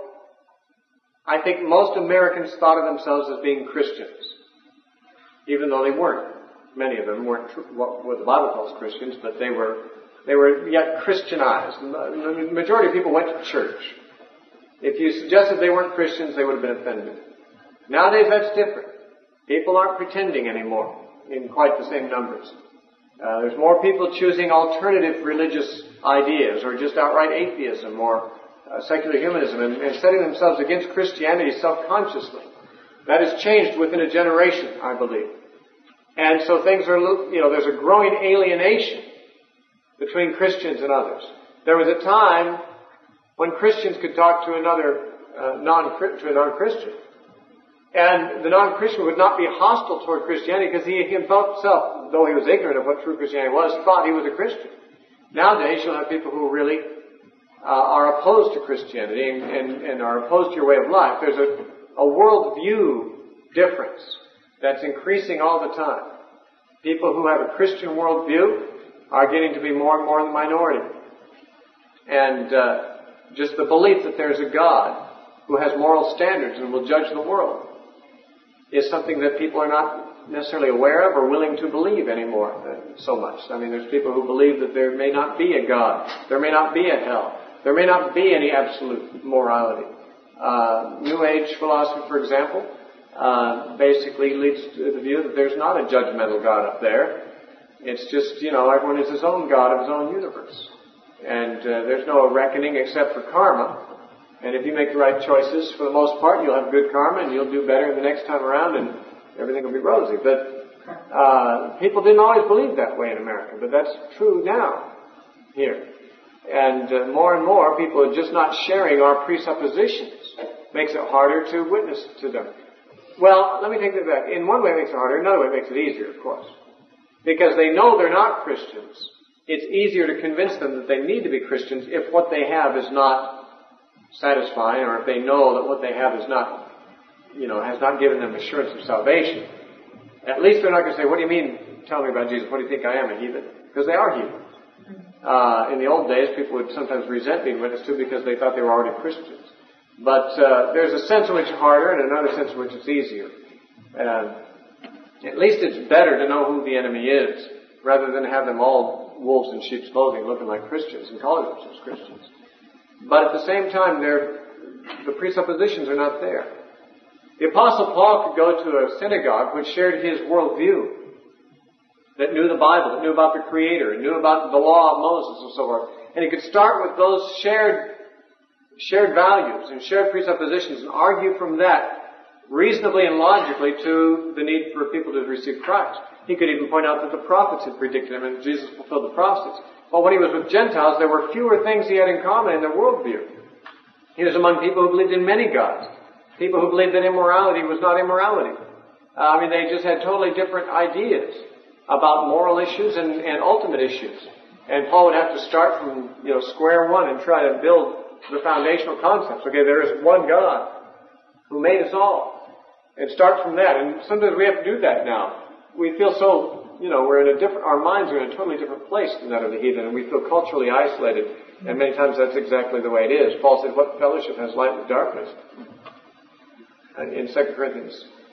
I think most Americans thought of themselves as being Christians, even though they weren't. Many of them weren't what the Bible calls Christians, but they were yet Christianized. The majority of people went to church. If you suggested they weren't Christians, they would have been offended. Nowadays, that's different. People aren't pretending anymore in quite the same numbers. There's more people choosing alternative religious ideas, or just outright atheism, or secular humanism, and setting themselves against Christianity self-consciously. That has changed within a generation, I believe. And so things are, you know, there's a growing alienation between Christians and others. There was a time when Christians could talk to another non-Christian. And the non-Christian would not be hostile toward Christianity because he himself, though he was ignorant of what true Christianity was, thought he was a Christian. Nowadays, you'll have people who really are opposed to Christianity and are opposed to your way of life. There's a worldview difference that's increasing all the time. People who have a Christian worldview are getting to be more and more in the minority. And just the belief that there's a God who has moral standards and will judge the world is something that people are not necessarily aware of or willing to believe anymore so much. I mean, there's people who believe that there may not be a God, there may not be a hell, there may not be any absolute morality. New Age philosophy, for example, basically leads to the view that there's not a judgmental God up there. It's just, you know, everyone is his own God of his own universe. And there's no reckoning except for karma. And if you make the right choices, for the most part, you'll have good karma and you'll do better the next time around and everything will be rosy. But people didn't always believe that way in America, but that's true now here. And more people are just not sharing our presuppositions. Makes it harder to witness to them. Well, let me take that back. In one way it makes it harder, another way it makes it easier, of course. Because they know they're not Christians. It's easier to convince them that they need to be Christians if what they have is not satisfying, or if they know that what they have is not, has not given them assurance of salvation. At least they're not going to say, what do you mean, tell me about Jesus? What do you think I am, a heathen? Because they are heathens. In the old days, people would sometimes resent being witnessed to because they thought they were already Christians. But there's a sense in which it's harder and another sense in which it's easier. At least it's better to know who the enemy is rather than have them all wolves in sheep's clothing looking like Christians and calling themselves Christians. But at the same time, the presuppositions are not there. The Apostle Paul could go to a synagogue which shared his worldview, that knew the Bible, that knew about the Creator, and knew about the law of Moses and so forth. And he could start with those shared values and shared presuppositions and argue from that reasonably and logically to the need for people to receive Christ. He could even point out that the prophets had predicted him and Jesus fulfilled the prophecies. But when he was with Gentiles, there were fewer things he had in common in their worldview. He was among people who believed in many gods. People who believed that immorality was not immorality. They just had totally different ideas about moral issues and ultimate issues. And Paul would have to start from, square one and try to build the foundational concepts. Okay, there is one God who made us all. And start from that. And sometimes we have to do that now. We feel so, we're in our minds are in a totally different place than that of the heathen, and we feel culturally isolated. And many times that's exactly the way it is. Paul said, what fellowship has light with darkness? In 2 Corinthians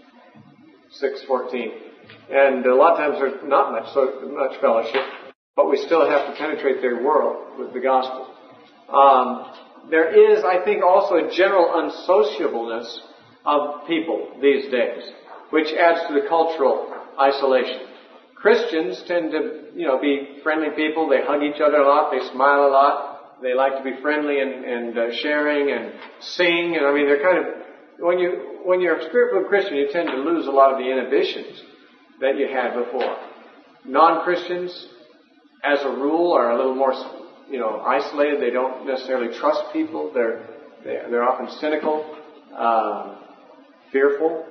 6:14. And a lot of times there's not much fellowship, but we still have to penetrate their world with the gospel. There is, I think, also a general unsociableness of people these days, which adds to the cultural isolation. Christians tend to, be friendly people. They hug each other a lot. They smile a lot. They like to be friendly and sharing and sing. And they're kind of, when you're a spirit-filled Christian, you tend to lose a lot of the inhibitions that you had before. Non-Christians, as a rule, are a little more, isolated. They don't necessarily trust people. They're often cynical, fearful,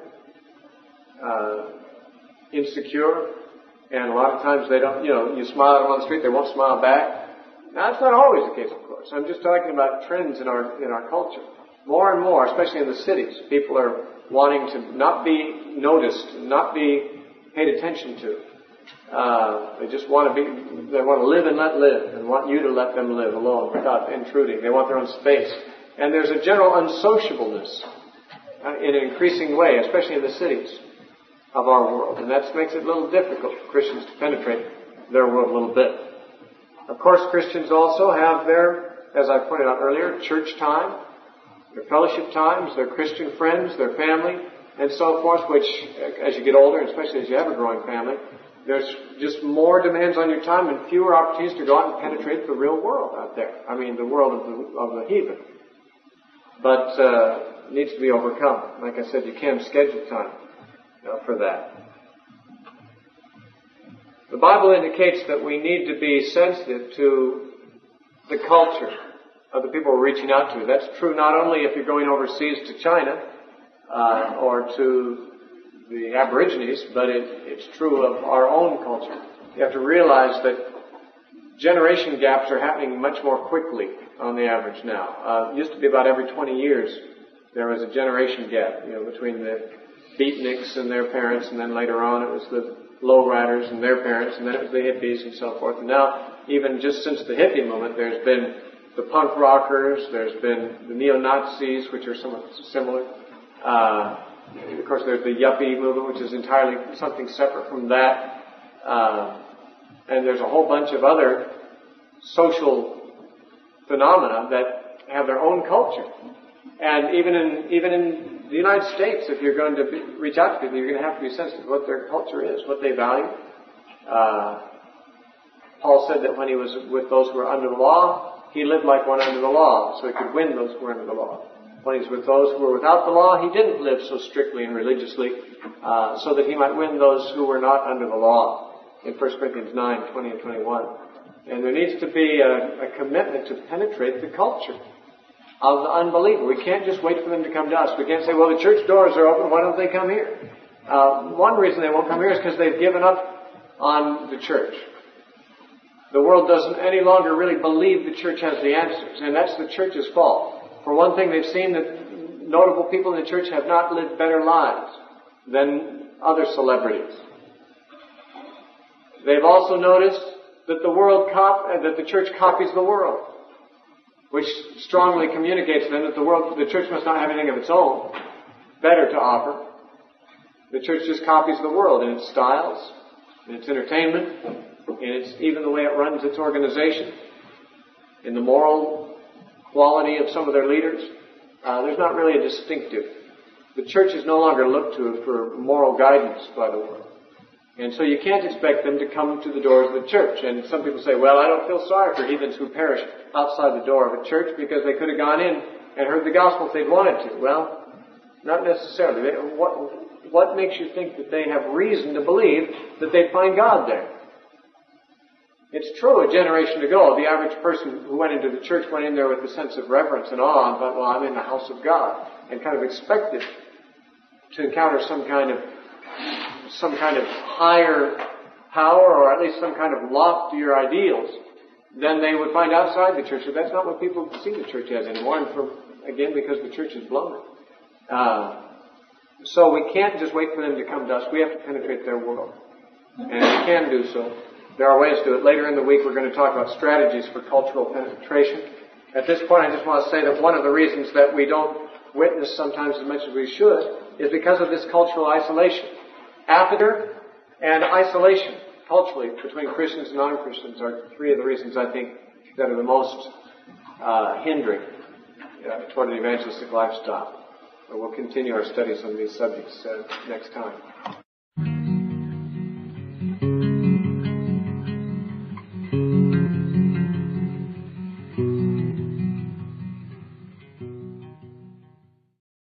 insecure, and a lot of times they don't, you smile at them on the street, they won't smile back. Now, that's not always the case, of course. I'm just talking about trends in our culture. More and more, especially in the cities, people are wanting to not be noticed, not be paid attention to. They just want to live and let live, and want you to let them live alone without intruding. They want their own space. And there's a general unsociableness in an increasing way, especially in the cities of our world. And that makes it a little difficult for Christians to penetrate their world a little bit. Of course, Christians also have their, as I pointed out earlier, church time, their fellowship times, their Christian friends, their family, and so forth, which, as you get older, and especially as you have a growing family, there's just more demands on your time and fewer opportunities to go out and penetrate the real world out there. The world of the heathen. But it needs to be overcome. Like I said, you can schedule time for that. The Bible indicates that we need to be sensitive to the culture of the people we're reaching out to. That's true not only if you're going overseas to China or to the Aborigines, but it's true of our own culture. You have to realize that generation gaps are happening much more quickly on the average now. It used to be about every 20 years there was a generation gap, between the beatniks and their parents, and then later on it was the lowriders and their parents, and then it was the hippies and so forth. And now, even just since the hippie movement, there's been the punk rockers, there's been the neo-Nazis, which are somewhat similar. Of course, there's the yuppie movement, which is entirely something separate from that. And there's a whole bunch of other social phenomena that have their own culture. And even in the United States, if you're going to reach out to people, you're going to have to be sensitive to what their culture is, what they value. Paul said that when he was with those who were under the law, he lived like one under the law, so he could win those who were under the law. when he's with those who were without the law, he didn't live so strictly and religiously, so that he might win those who were not under the law, in 1 Corinthians 9, 20 and 21. And there needs to be a commitment to penetrate the culture of the unbeliever. We can't just wait for them to come to us. We can't say, well, the church doors are open, why don't they come here? One reason they won't come here is because they've given up on the church. The world doesn't any longer really believe the church has the answers, and that's the church's fault. For one thing, they've seen that notable people in the church have not lived better lives than other celebrities. They've also noticed that the church copies the world, which strongly communicates to them that the church must not have anything of its own better to offer. The church just copies the world in its styles, in its entertainment, in its even the way it runs its organization, in the moral quality of some of their leaders. There's not really a distinctive. The church is no longer looked to for moral guidance by the world. And so you can't expect them to come to the doors of the church. And some people say, well, I don't feel sorry for heathens who perish outside the door of a church because they could have gone in and heard the gospel if they'd wanted to. Well, not necessarily. What makes you think that they have reason to believe that they'd find God there? It's true, a generation ago, the average person who went into the church went in there with a sense of reverence and awe and thought, well, I'm in the house of God, and kind of expected to encounter some kind of higher power, or at least some kind of loftier ideals than they would find outside the church. But that's not what people see the church as anymore, and because the church is blown. So we can't just wait for them to come to us. We have to penetrate their world. And we can do so. There are ways to do it. Later in the week, we're going to talk about strategies for cultural penetration. At this point, I just want to say that one of the reasons that we don't witness sometimes as much as we should is because of this cultural isolation. Apathy and isolation, culturally, between Christians and non-Christians are three of the reasons, I think, that are the most hindering toward an evangelistic lifestyle. But we'll continue our studies on these subjects next time.